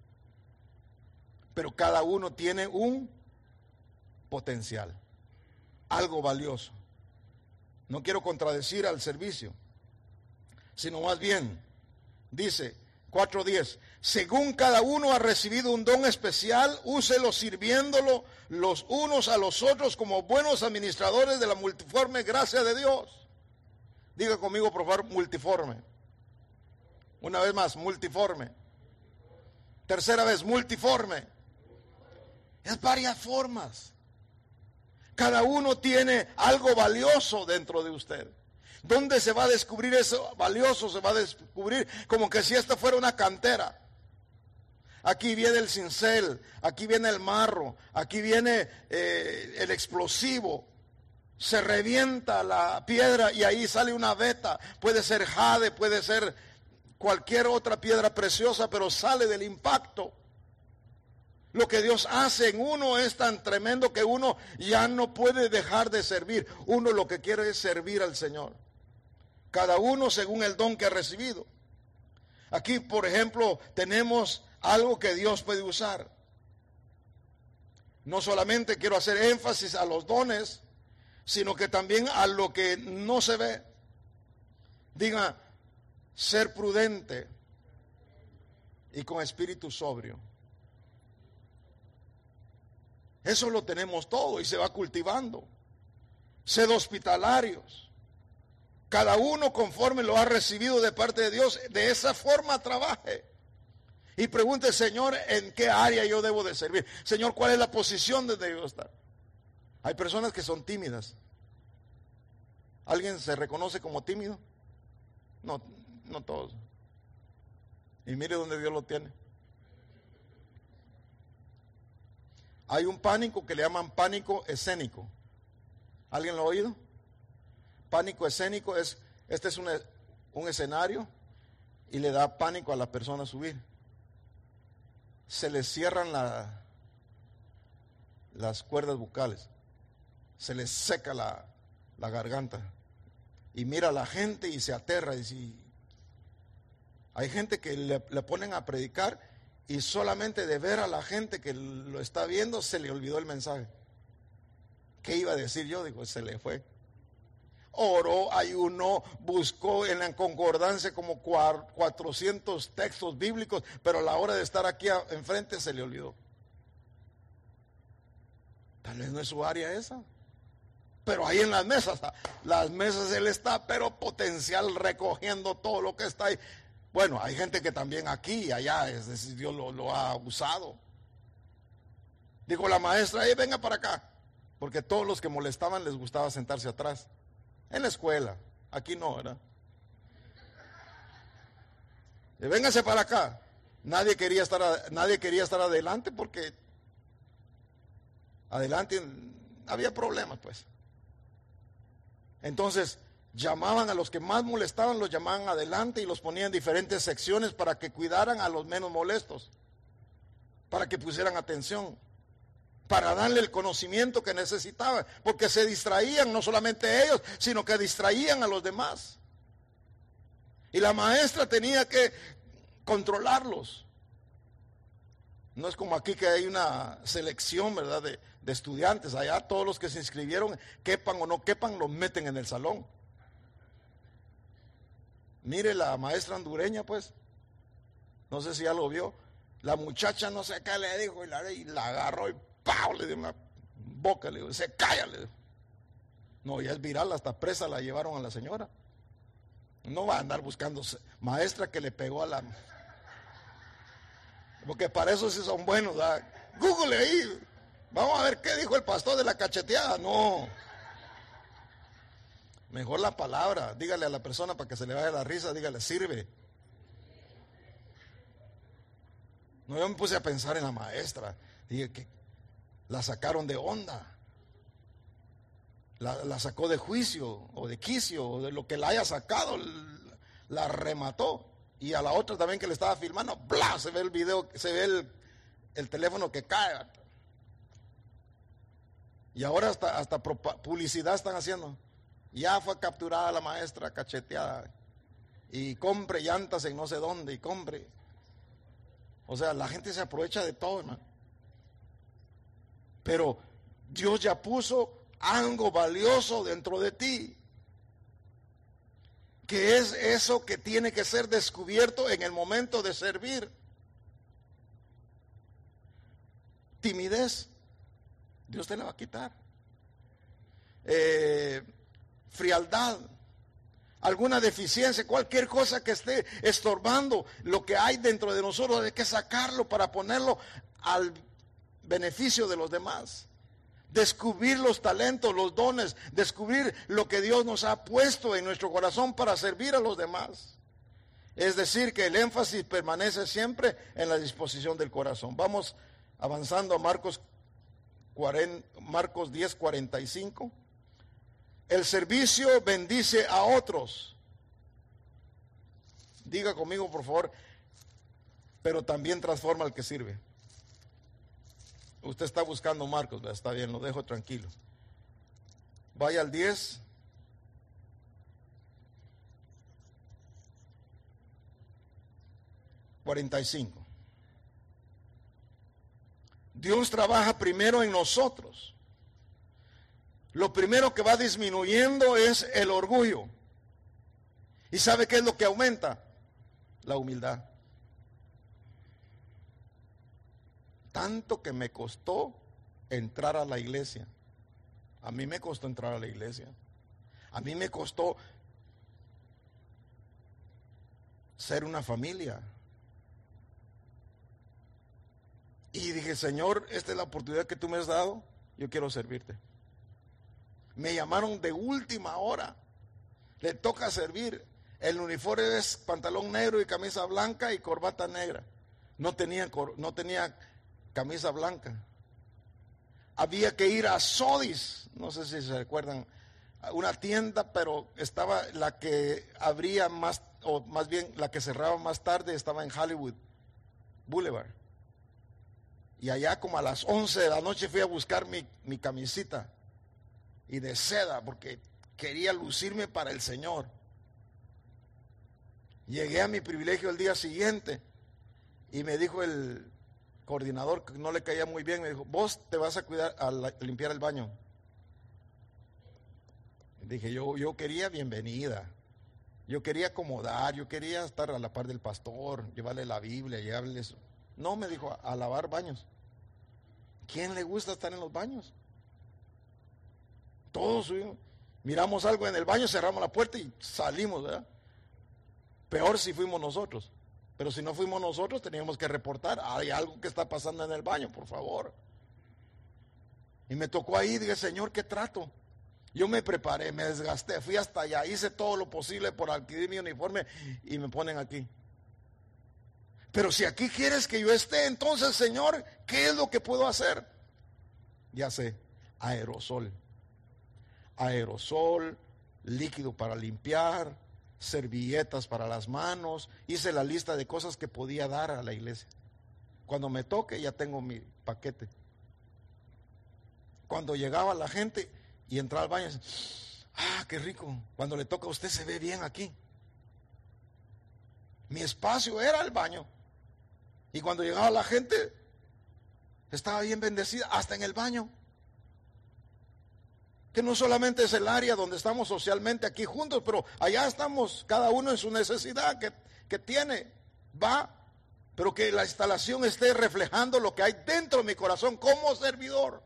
Pero cada uno tiene un potencial, algo valioso. No quiero contradecir al servicio, sino más bien, dice cuatro diez, según cada uno ha recibido un don especial, úselo sirviéndolo los unos a los otros como buenos administradores de la multiforme gracia de Dios. Diga conmigo, por favor, multiforme. Una vez más, multiforme. Tercera vez, multiforme. Es varias formas. Cada uno tiene algo valioso dentro de usted. ¿Dónde se va a descubrir eso valioso? Se va a descubrir como que si esta fuera una cantera. Aquí viene el cincel, aquí viene el marro, aquí viene eh, el explosivo. Se revienta la piedra y ahí sale una veta. Puede ser jade, puede ser cualquier otra piedra preciosa, pero sale del impacto. Lo que Dios hace en uno es tan tremendo que uno ya no puede dejar de servir. Uno lo que quiere es servir al Señor. Cada uno según el don que ha recibido. Aquí, por ejemplo, tenemos algo que Dios puede usar. No solamente quiero hacer énfasis a los dones, sino que también a lo que no se ve. Diga, ser prudente y con espíritu sobrio. Eso lo tenemos todo y se va cultivando. Sed hospitalarios. Cada uno conforme lo ha recibido de parte de Dios, de esa forma trabaje. Y pregunte, Señor, ¿en qué área yo debo de servir? Señor, ¿cuál es la posición donde debo estar? Hay personas que son tímidas. ¿Alguien se reconoce como tímido? No, no todos. Y mire dónde Dios lo tiene. Hay un pánico que le llaman pánico escénico. ¿Alguien lo ha oído? Pánico escénico es, este es un, un escenario y le da pánico a la persona subir. Se le cierran la, las cuerdas bucales, se le seca la, la garganta y mira a la gente y se aterra. Y si, hay gente que le, le ponen a predicar y solamente de ver a la gente que lo está viendo se le olvidó el mensaje. ¿Qué iba a decir yo? Digo, se le fue. Oró, ayunó, buscó en la concordancia como cuatrocientos textos bíblicos, pero a la hora de estar aquí enfrente se le olvidó. Tal vez no es su área esa. Pero ahí en las mesas, las mesas él está, pero potencial recogiendo todo lo que está ahí. Bueno, hay gente que también aquí y allá, es decir, Dios lo, lo ha usado. Dijo la maestra, hey, venga para acá, porque todos los que molestaban les gustaba sentarse atrás. En la escuela, aquí no, ¿verdad? Y véngase para acá. Nadie quería estar, nadie quería estar adelante porque adelante había problemas, pues. Entonces, llamaban a los que más molestaban, los llamaban adelante y los ponían en diferentes secciones para que cuidaran a los menos molestos, para que pusieran atención, para darle el conocimiento que necesitaban, porque se distraían no solamente ellos, sino que distraían a los demás. Y la maestra tenía que controlarlos. No es como aquí que hay una selección, ¿verdad?, de, de estudiantes. Allá todos los que se inscribieron, quepan o no quepan, los meten en el salón. Mire la maestra hondureña, pues, no sé si ya lo vio. La muchacha no sé qué le dijo y la, y la agarró y ¡pau! Le dio una boca, le dijo, se calla, le dijo. No, ya es viral, hasta presa la llevaron a la señora. No va a andar buscando maestra que le pegó a la... Porque para eso sí son buenos, ¿verdad? Google ahí, vamos a ver qué dijo el pastor de la cacheteada. No, mejor la palabra. Dígale a la persona para que se le vaya la risa, dígale, sirve. No, yo me puse a pensar en la maestra. Dije que la sacaron de onda, la, la sacó de juicio o de quicio o de lo que la haya sacado, la remató. Y a la otra también que le estaba filmando, ¡bla! Se ve el video, se ve el, el teléfono que cae. Y ahora hasta, hasta publicidad están haciendo. Ya fue capturada la maestra cacheteada. y compre llantas en no sé dónde y compre. O sea, la gente se aprovecha de todo, hermano. Pero Dios ya puso algo valioso dentro de ti, que es eso que tiene que ser descubierto en el momento de servir. Timidez, Dios te la va a quitar. Eh, frialdad, alguna deficiencia, cualquier cosa que esté estorbando lo que hay dentro de nosotros, hay que sacarlo para ponerlo al beneficio de los demás. Descubrir los talentos, los dones, descubrir lo que Dios nos ha puesto en nuestro corazón para servir a los demás. Es decir, que el énfasis permanece siempre en la disposición del corazón. Vamos avanzando a Marcos, cuarenta, Marcos diez, cuarenta y cinco. El servicio bendice a otros. Diga conmigo, por favor, pero también transforma al que sirve. Usted está buscando Marcos, está bien, lo dejo tranquilo. Vaya al diez. cuarenta y cinco. Dios trabaja primero en nosotros. Lo primero que va disminuyendo es el orgullo. ¿Y sabe qué es lo que aumenta? La humildad. Tanto que me costó entrar a la iglesia. A mí me costó entrar a la iglesia. A mí me costó ser una familia. Y dije, Señor, esta es la oportunidad que tú me has dado. Yo quiero servirte. Me llamaron de última hora. Le toca servir. El uniforme es pantalón negro y camisa blanca y corbata negra. No tenía, no tenía camisa blanca. Había que ir a Sodis, no sé si se recuerdan, una tienda, pero estaba la que abría más, o más bien la que cerraba más tarde, estaba en Hollywood Boulevard. Y allá como a las once de la noche fui a buscar mi, mi camisita y de seda, porque quería lucirme para el Señor. Llegué a mi privilegio el día siguiente y me dijo el coordinador, que no le caía muy bien, me dijo, vos te vas a cuidar a, la, a limpiar el baño. Dije, yo, yo quería bienvenida, yo quería acomodar, yo quería estar a la par del pastor, llevarle la Biblia, llevarle eso. No, me dijo, a, a lavar baños. ¿Quién le gusta estar en los baños? Todos subimos, miramos algo en el baño, cerramos la puerta y salimos, ¿verdad? Peor si fuimos nosotros. Pero si no fuimos nosotros, teníamos que reportar, hay algo que está pasando en el baño, por favor. Y me tocó ahí, dije, Señor, ¿qué trato? Yo me preparé, me desgasté, fui hasta allá, hice todo lo posible por adquirir mi uniforme y me ponen aquí. Pero si aquí quieres que yo esté, entonces, Señor, ¿qué es lo que puedo hacer? Ya sé, aerosol. Aerosol, líquido para limpiar, servilletas para las manos. Hice la lista de cosas que podía dar a la iglesia. Cuando me toque ya tengo mi paquete. Cuando llegaba la gente y entraba al baño, ah, qué rico, cuando le toca a usted se ve bien aquí. Mi espacio era el baño. Y cuando llegaba la gente, estaba bien bendecida, hasta en el baño. Que no solamente es el área donde estamos socialmente aquí juntos, pero allá estamos cada uno en su necesidad que, que tiene, va, pero que la instalación esté reflejando lo que hay dentro de mi corazón como servidor.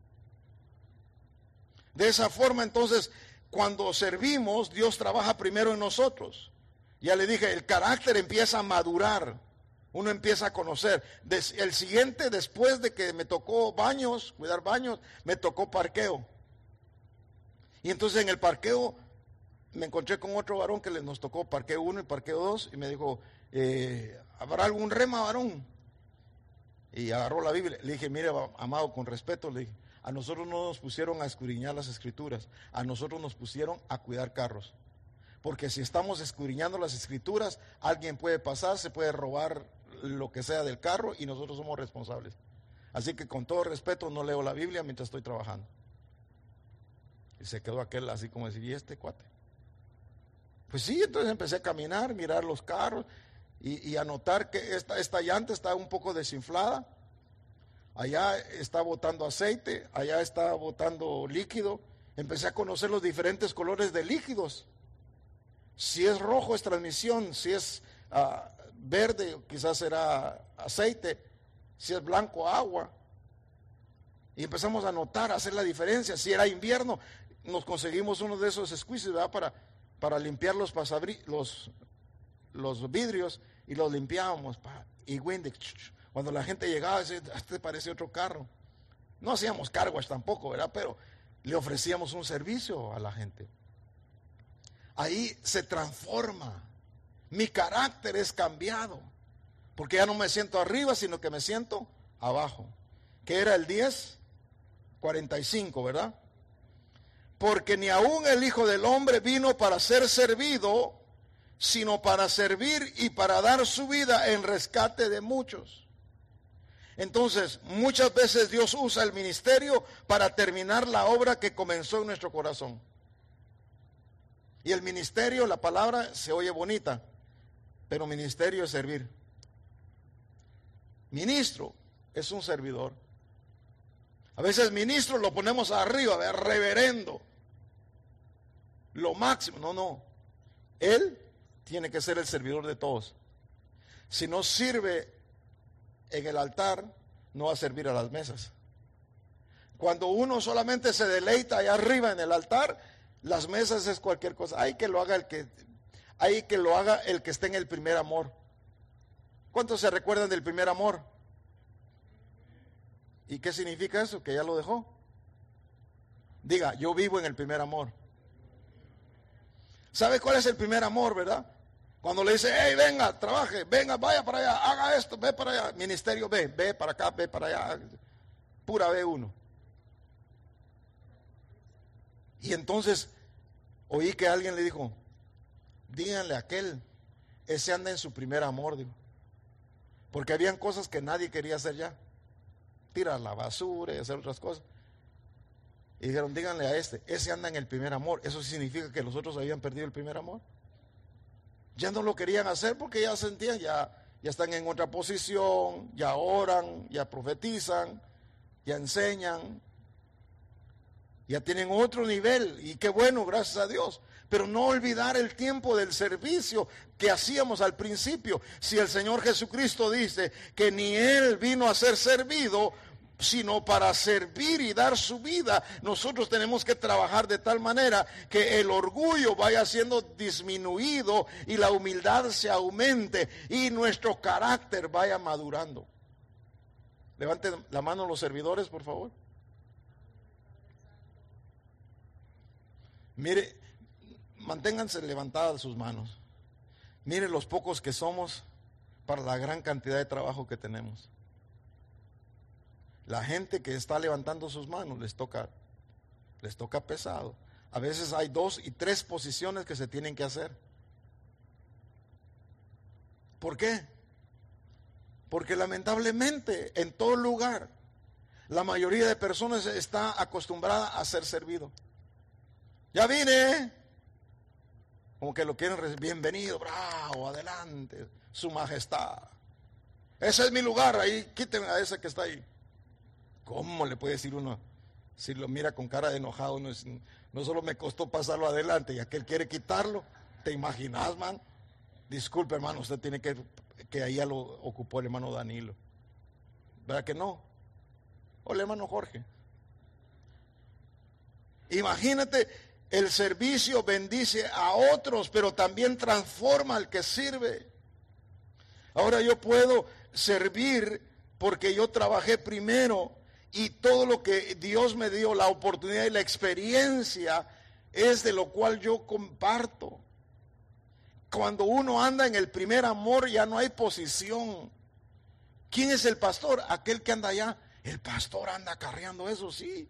De esa forma, entonces, cuando servimos, Dios trabaja primero en nosotros. Ya le dije, el carácter empieza a madurar, uno empieza a conocer. El siguiente, después de que me tocó baños, cuidar baños, me tocó parqueo. Y entonces en el parqueo me encontré con otro varón que nos tocó parqueo uno y parqueo dos y me dijo, eh, ¿habrá algún rema, varón? Y agarró la Biblia. Le dije, mire, amado, con respeto, le dije, a nosotros no nos pusieron a escudriñar las escrituras, a nosotros nos pusieron a cuidar carros. Porque si estamos escudriñando las escrituras, alguien puede pasar, se puede robar lo que sea del carro y nosotros somos responsables. Así que con todo respeto no leo la Biblia mientras estoy trabajando. Y se quedó aquel así como decir, ¿y este cuate? Pues sí, entonces empecé a caminar, mirar los carros y, y a notar que esta, esta llanta está un poco desinflada. Allá está botando aceite, allá está botando líquido. Empecé a conocer los diferentes colores de líquidos. Si es rojo es transmisión, si es uh, verde quizás será aceite, si es blanco agua. Y empezamos a notar, a hacer la diferencia. Si era invierno, nos conseguimos uno de esos squeezes, ¿verdad? Para, para limpiar los, pasabri, los, los vidrios y los limpiábamos. Y Windex, cuando la gente llegaba, decía, este parece otro carro. No hacíamos car wash tampoco, ¿verdad? Pero le ofrecíamos un servicio a la gente. Ahí se transforma. Mi carácter es cambiado. Porque ya no me siento arriba, sino que me siento abajo. Que era el diez cuarenta y cinco, ¿verdad? Porque ni aún el Hijo del Hombre vino para ser servido, sino para servir y para dar su vida en rescate de muchos. Entonces, muchas veces Dios usa el ministerio para terminar la obra que comenzó en nuestro corazón. Y el ministerio, la palabra se oye bonita, pero ministerio es servir. Ministro es un servidor. A veces ministro lo ponemos arriba, ¿verdad? Reverendo. Lo máximo. No, no. Él tiene que ser el servidor de todos. Si no sirve en el altar, no va a servir a las mesas. Cuando uno solamente se deleita allá arriba en el altar, las mesas es cualquier cosa. Hay que lo haga el que, hay que lo haga el que esté en el primer amor. ¿Cuántos se recuerdan del primer amor? ¿Y qué significa eso? Que ya lo dejó. Diga, yo vivo en el primer amor. ¿Sabe cuál es el primer amor, verdad? Cuando le dice, hey, venga, trabaje, venga, vaya para allá, haga esto, ve para allá. Ministerio, ve, ve para acá, ve para allá. Pura B uno. Y entonces, oí que alguien le dijo, díganle a aquel, ese anda en su primer amor, digo. Porque habían cosas que nadie quería hacer ya. Tirar la basura y hacer otras cosas. Y dijeron, díganle a este, ese anda en el primer amor. Eso significa que los otros habían perdido el primer amor. Ya no lo querían hacer porque ya sentían, ya, ya están en otra posición, ya oran, ya profetizan, ya enseñan, ya tienen otro nivel. Y qué bueno, gracias a Dios. Pero no olvidar el tiempo del servicio que hacíamos al principio. Si el Señor Jesucristo dice que ni Él vino a ser servido, sino para servir y dar su vida, nosotros tenemos que trabajar de tal manera que el orgullo vaya siendo disminuido y la humildad se aumente y nuestro carácter vaya madurando. Levanten la mano los servidores, por favor. Mire, manténganse levantadas sus manos. Mire los pocos que somos para la gran cantidad de trabajo que tenemos. La gente que está levantando sus manos les toca, les toca pesado. A veces hay dos y tres posiciones que se tienen que hacer. ¿Por qué? Porque lamentablemente en todo lugar la mayoría de personas está acostumbrada a ser servido. Ya vine, como que lo quieren recibir, bienvenido, bravo, adelante, su majestad. Ese es mi lugar, ahí quítenme a ese que está ahí. ¿Cómo le puede decir uno? Si lo mira con cara de enojado, no, es, no solo me costó pasarlo adelante y aquel quiere quitarlo. ¿Te imaginas, man? Disculpe, hermano, usted tiene que, que ahí ya lo ocupó el hermano Danilo. ¿Verdad que no? O el hermano Jorge. Imagínate, el servicio bendice a otros, pero también transforma al que sirve. Ahora yo puedo servir porque yo trabajé primero. Y todo lo que Dios me dio, la oportunidad y la experiencia, es de lo cual yo comparto. Cuando uno anda en el primer amor, ya no hay posición. ¿Quién es el pastor? Aquel que anda allá. El pastor anda acarreando eso, sí.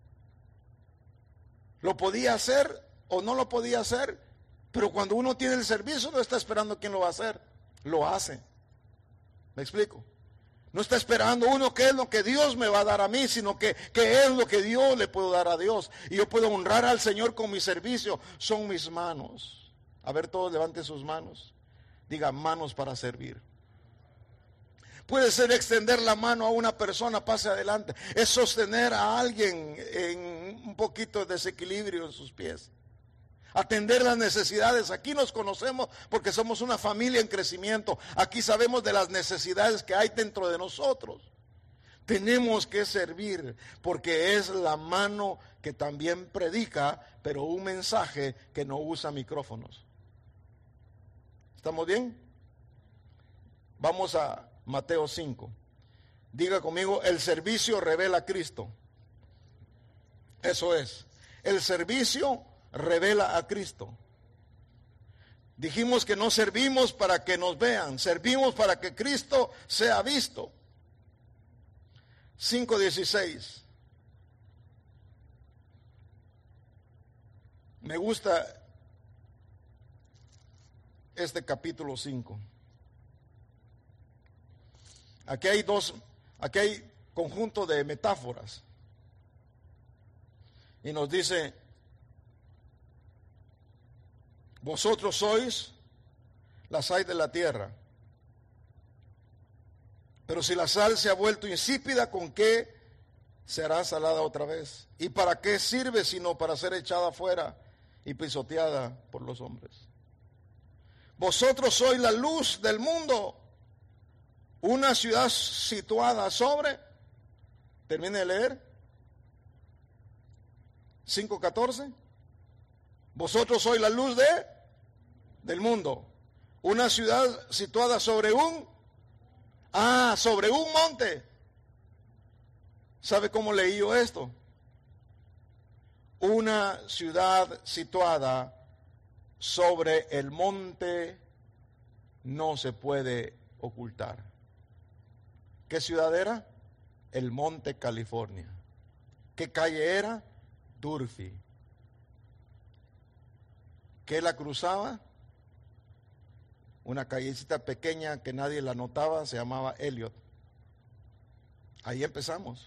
¿Lo podía hacer o no lo podía hacer? Pero cuando uno tiene el servicio, no está esperando quién lo va a hacer. Lo hace. ¿Me explico? No está esperando uno que es lo que Dios me va a dar a mí, sino que, que es lo que Dios le puedo dar a Dios. Y yo puedo honrar al Señor con mi servicio. Son mis manos. A ver, todos levanten sus manos. Diga, manos para servir. Puede ser extender la mano a una persona, pase adelante. Es sostener a alguien en un poquito de desequilibrio en sus pies. Atender las necesidades. Aquí nos conocemos porque somos una familia en crecimiento. Aquí sabemos de las necesidades que hay dentro de nosotros. Tenemos que servir porque es la mano que también predica, pero un mensaje que no usa micrófonos. ¿Estamos bien? Vamos a Mateo cinco. Diga conmigo, el servicio revela a Cristo. Eso es. El servicio revela a Cristo. Dijimos que no servimos para que nos vean, servimos para que Cristo sea visto. cinco dieciséis. Me gusta este capítulo cinco. Aquí hay dos, aquí hay conjunto de metáforas. Y nos dice, vosotros sois la sal de la tierra. Pero si la sal se ha vuelto insípida, ¿con qué será salada otra vez? ¿Y para qué sirve sino para ser echada afuera y pisoteada por los hombres? Vosotros sois la luz del mundo. Una ciudad situada sobre, termine de leer, cinco catorce. Vosotros sois la luz de, del mundo. Una ciudad situada sobre un, ah, sobre un monte. ¿Sabe cómo leí yo esto? Una ciudad situada sobre el monte no se puede ocultar. ¿Qué ciudad era? El Monte California. ¿Qué calle era? Durfee. ¿Qué la cruzaba? Una callecita pequeña que nadie la notaba, se llamaba Elliot. Ahí empezamos.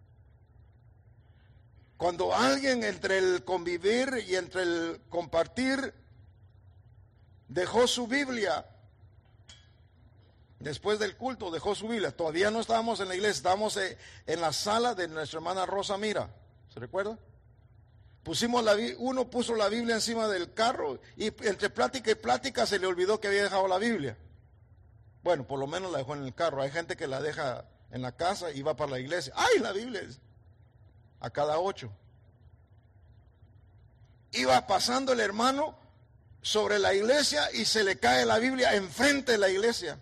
Cuando alguien entre el convivir y entre el compartir dejó su Biblia, después del culto dejó su Biblia, todavía no estábamos en la iglesia, estábamos en la sala de nuestra hermana Rosa Mira, ¿se recuerda? Pusimos la, uno puso la Biblia encima del carro y entre plática y plática se le olvidó que había dejado la Biblia. Bueno, por lo menos la dejó en el carro. Hay gente que la deja en la casa y va para la iglesia. ¡Ay, la Biblia! A cada ocho. Iba pasando el hermano sobre la iglesia y se le cae la Biblia enfrente de la iglesia.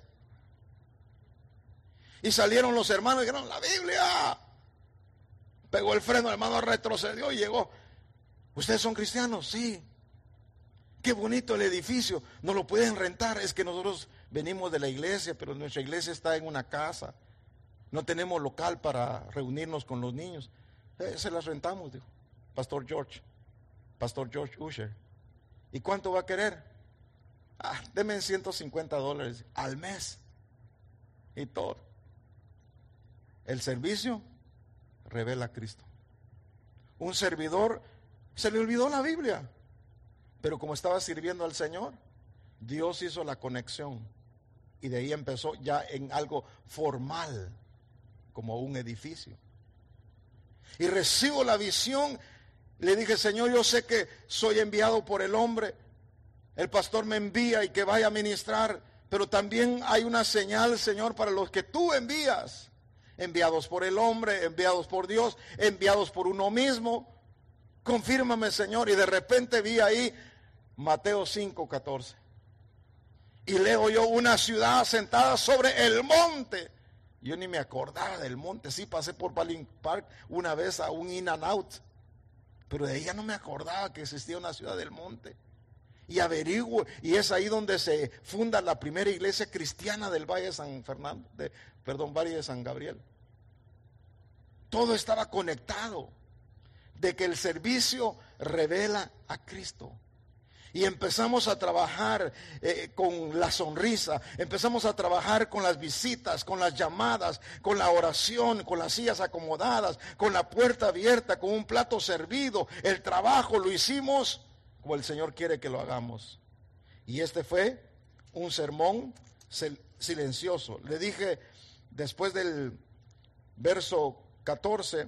Y salieron los hermanos y dijeron, ¡la Biblia! Pegó el freno, el hermano retrocedió y llegó. ¿Ustedes son cristianos? Sí. Qué bonito el edificio. No lo pueden rentar. Es que nosotros venimos de la iglesia, pero nuestra iglesia está en una casa. No tenemos local para reunirnos con los niños. Eh, se las rentamos, dijo Pastor George. Pastor George Usher. ¿Y cuánto va a querer? Ah, denme ciento cincuenta dólares al mes. Y todo. El servicio revela a Cristo. Un servidor se le olvidó la Biblia, pero como estaba sirviendo al Señor, Dios hizo la conexión y de ahí empezó ya en algo formal, como un edificio. Y recibo la visión, le dije, Señor, yo sé que soy enviado por el hombre, el pastor me envía y que vaya a ministrar, pero también hay una señal, Señor, para los que tú envías, enviados por el hombre, enviados por Dios, enviados por uno mismo. Confírmame, Señor. Y de repente vi ahí Mateo cinco catorce. Y leo yo, una ciudad sentada sobre el monte. Yo ni me acordaba del monte. Sí, pasé por Balin Park una vez a un In and Out, pero de ahí ya no me acordaba que existía una ciudad del monte. Y averiguo, y es ahí donde se funda la primera iglesia cristiana del Valle de San Fernando, de, perdón, Valle de San Gabriel. Todo estaba conectado. De que el servicio revela a Cristo. Y empezamos a trabajar eh, con la sonrisa, empezamos a trabajar con las visitas, con las llamadas, con la oración, con las sillas acomodadas, con la puerta abierta, con un plato servido. El trabajo lo hicimos como el Señor quiere que lo hagamos. Y este fue un sermón silencioso. Le dije después del verso catorce,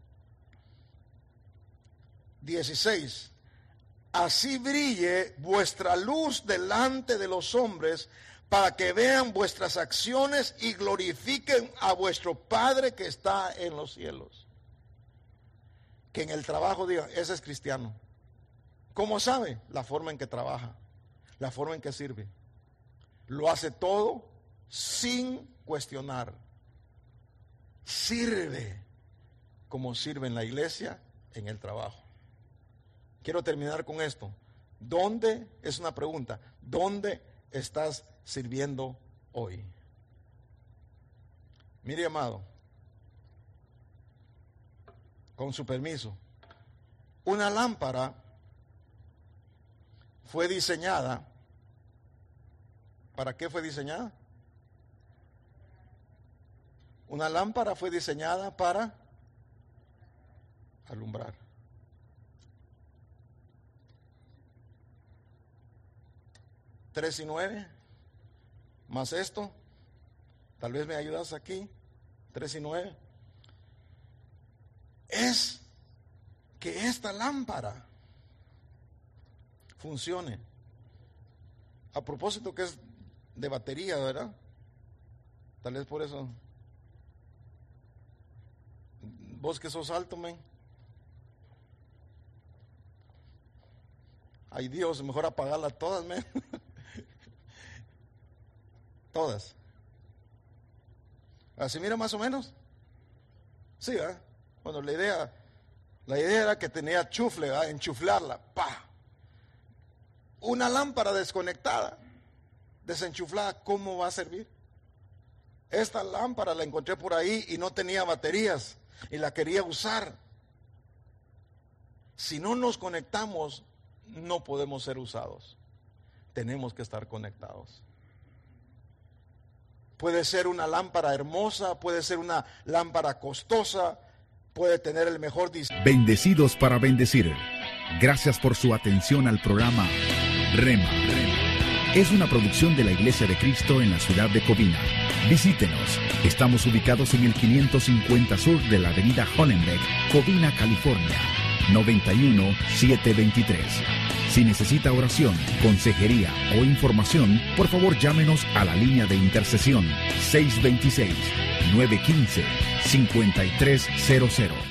dieciséis, así brille vuestra luz delante de los hombres, para que vean vuestras acciones y glorifiquen a vuestro Padre que está en los cielos. Que en el trabajo digan, ese es cristiano. ¿Cómo sabe? La forma en que trabaja, la forma en que sirve. Lo hace todo sin cuestionar. Sirve como sirve en la iglesia, en el trabajo. Quiero terminar con esto. ¿Dónde? Es una pregunta. ¿Dónde estás sirviendo hoy? Mire, amado, con su permiso, una lámpara fue diseñada. ¿Para qué fue diseñada? Una lámpara fue diseñada para alumbrar. Tres y nueve, más esto, tal vez me ayudas aquí, tres y nueve, es que esta lámpara funcione. A propósito que es de batería, ¿verdad? Tal vez por eso. Vos que sos alto, men. Ay Dios, mejor apagarlas todas, men. Todas. Así mira más o menos. Sí, ¿verdad? Bueno, la idea, la idea era que tenía chufle, ¿verdad? Enchuflarla. ¡Pah! Una lámpara desconectada, desenchuflada, ¿cómo va a servir? Esta lámpara la encontré por ahí y no tenía baterías y la quería usar. Si no nos conectamos, no podemos ser usados. Tenemos que estar conectados. Puede ser una lámpara hermosa, puede ser una lámpara costosa, puede tener el mejor diseño. Bendecidos para bendecir. Gracias por su atención al programa Rema. Es una producción de la Iglesia de Cristo en la ciudad de Covina. Visítenos. Estamos ubicados en el quinientos cincuenta sur de la avenida Hollenbeck, Covina, California, noventa y uno mil setecientos veintitrés. Si necesita oración, consejería o información, por favor llámenos a la línea de intercesión seis dos seis, nueve uno cinco, cinco tres cero cero.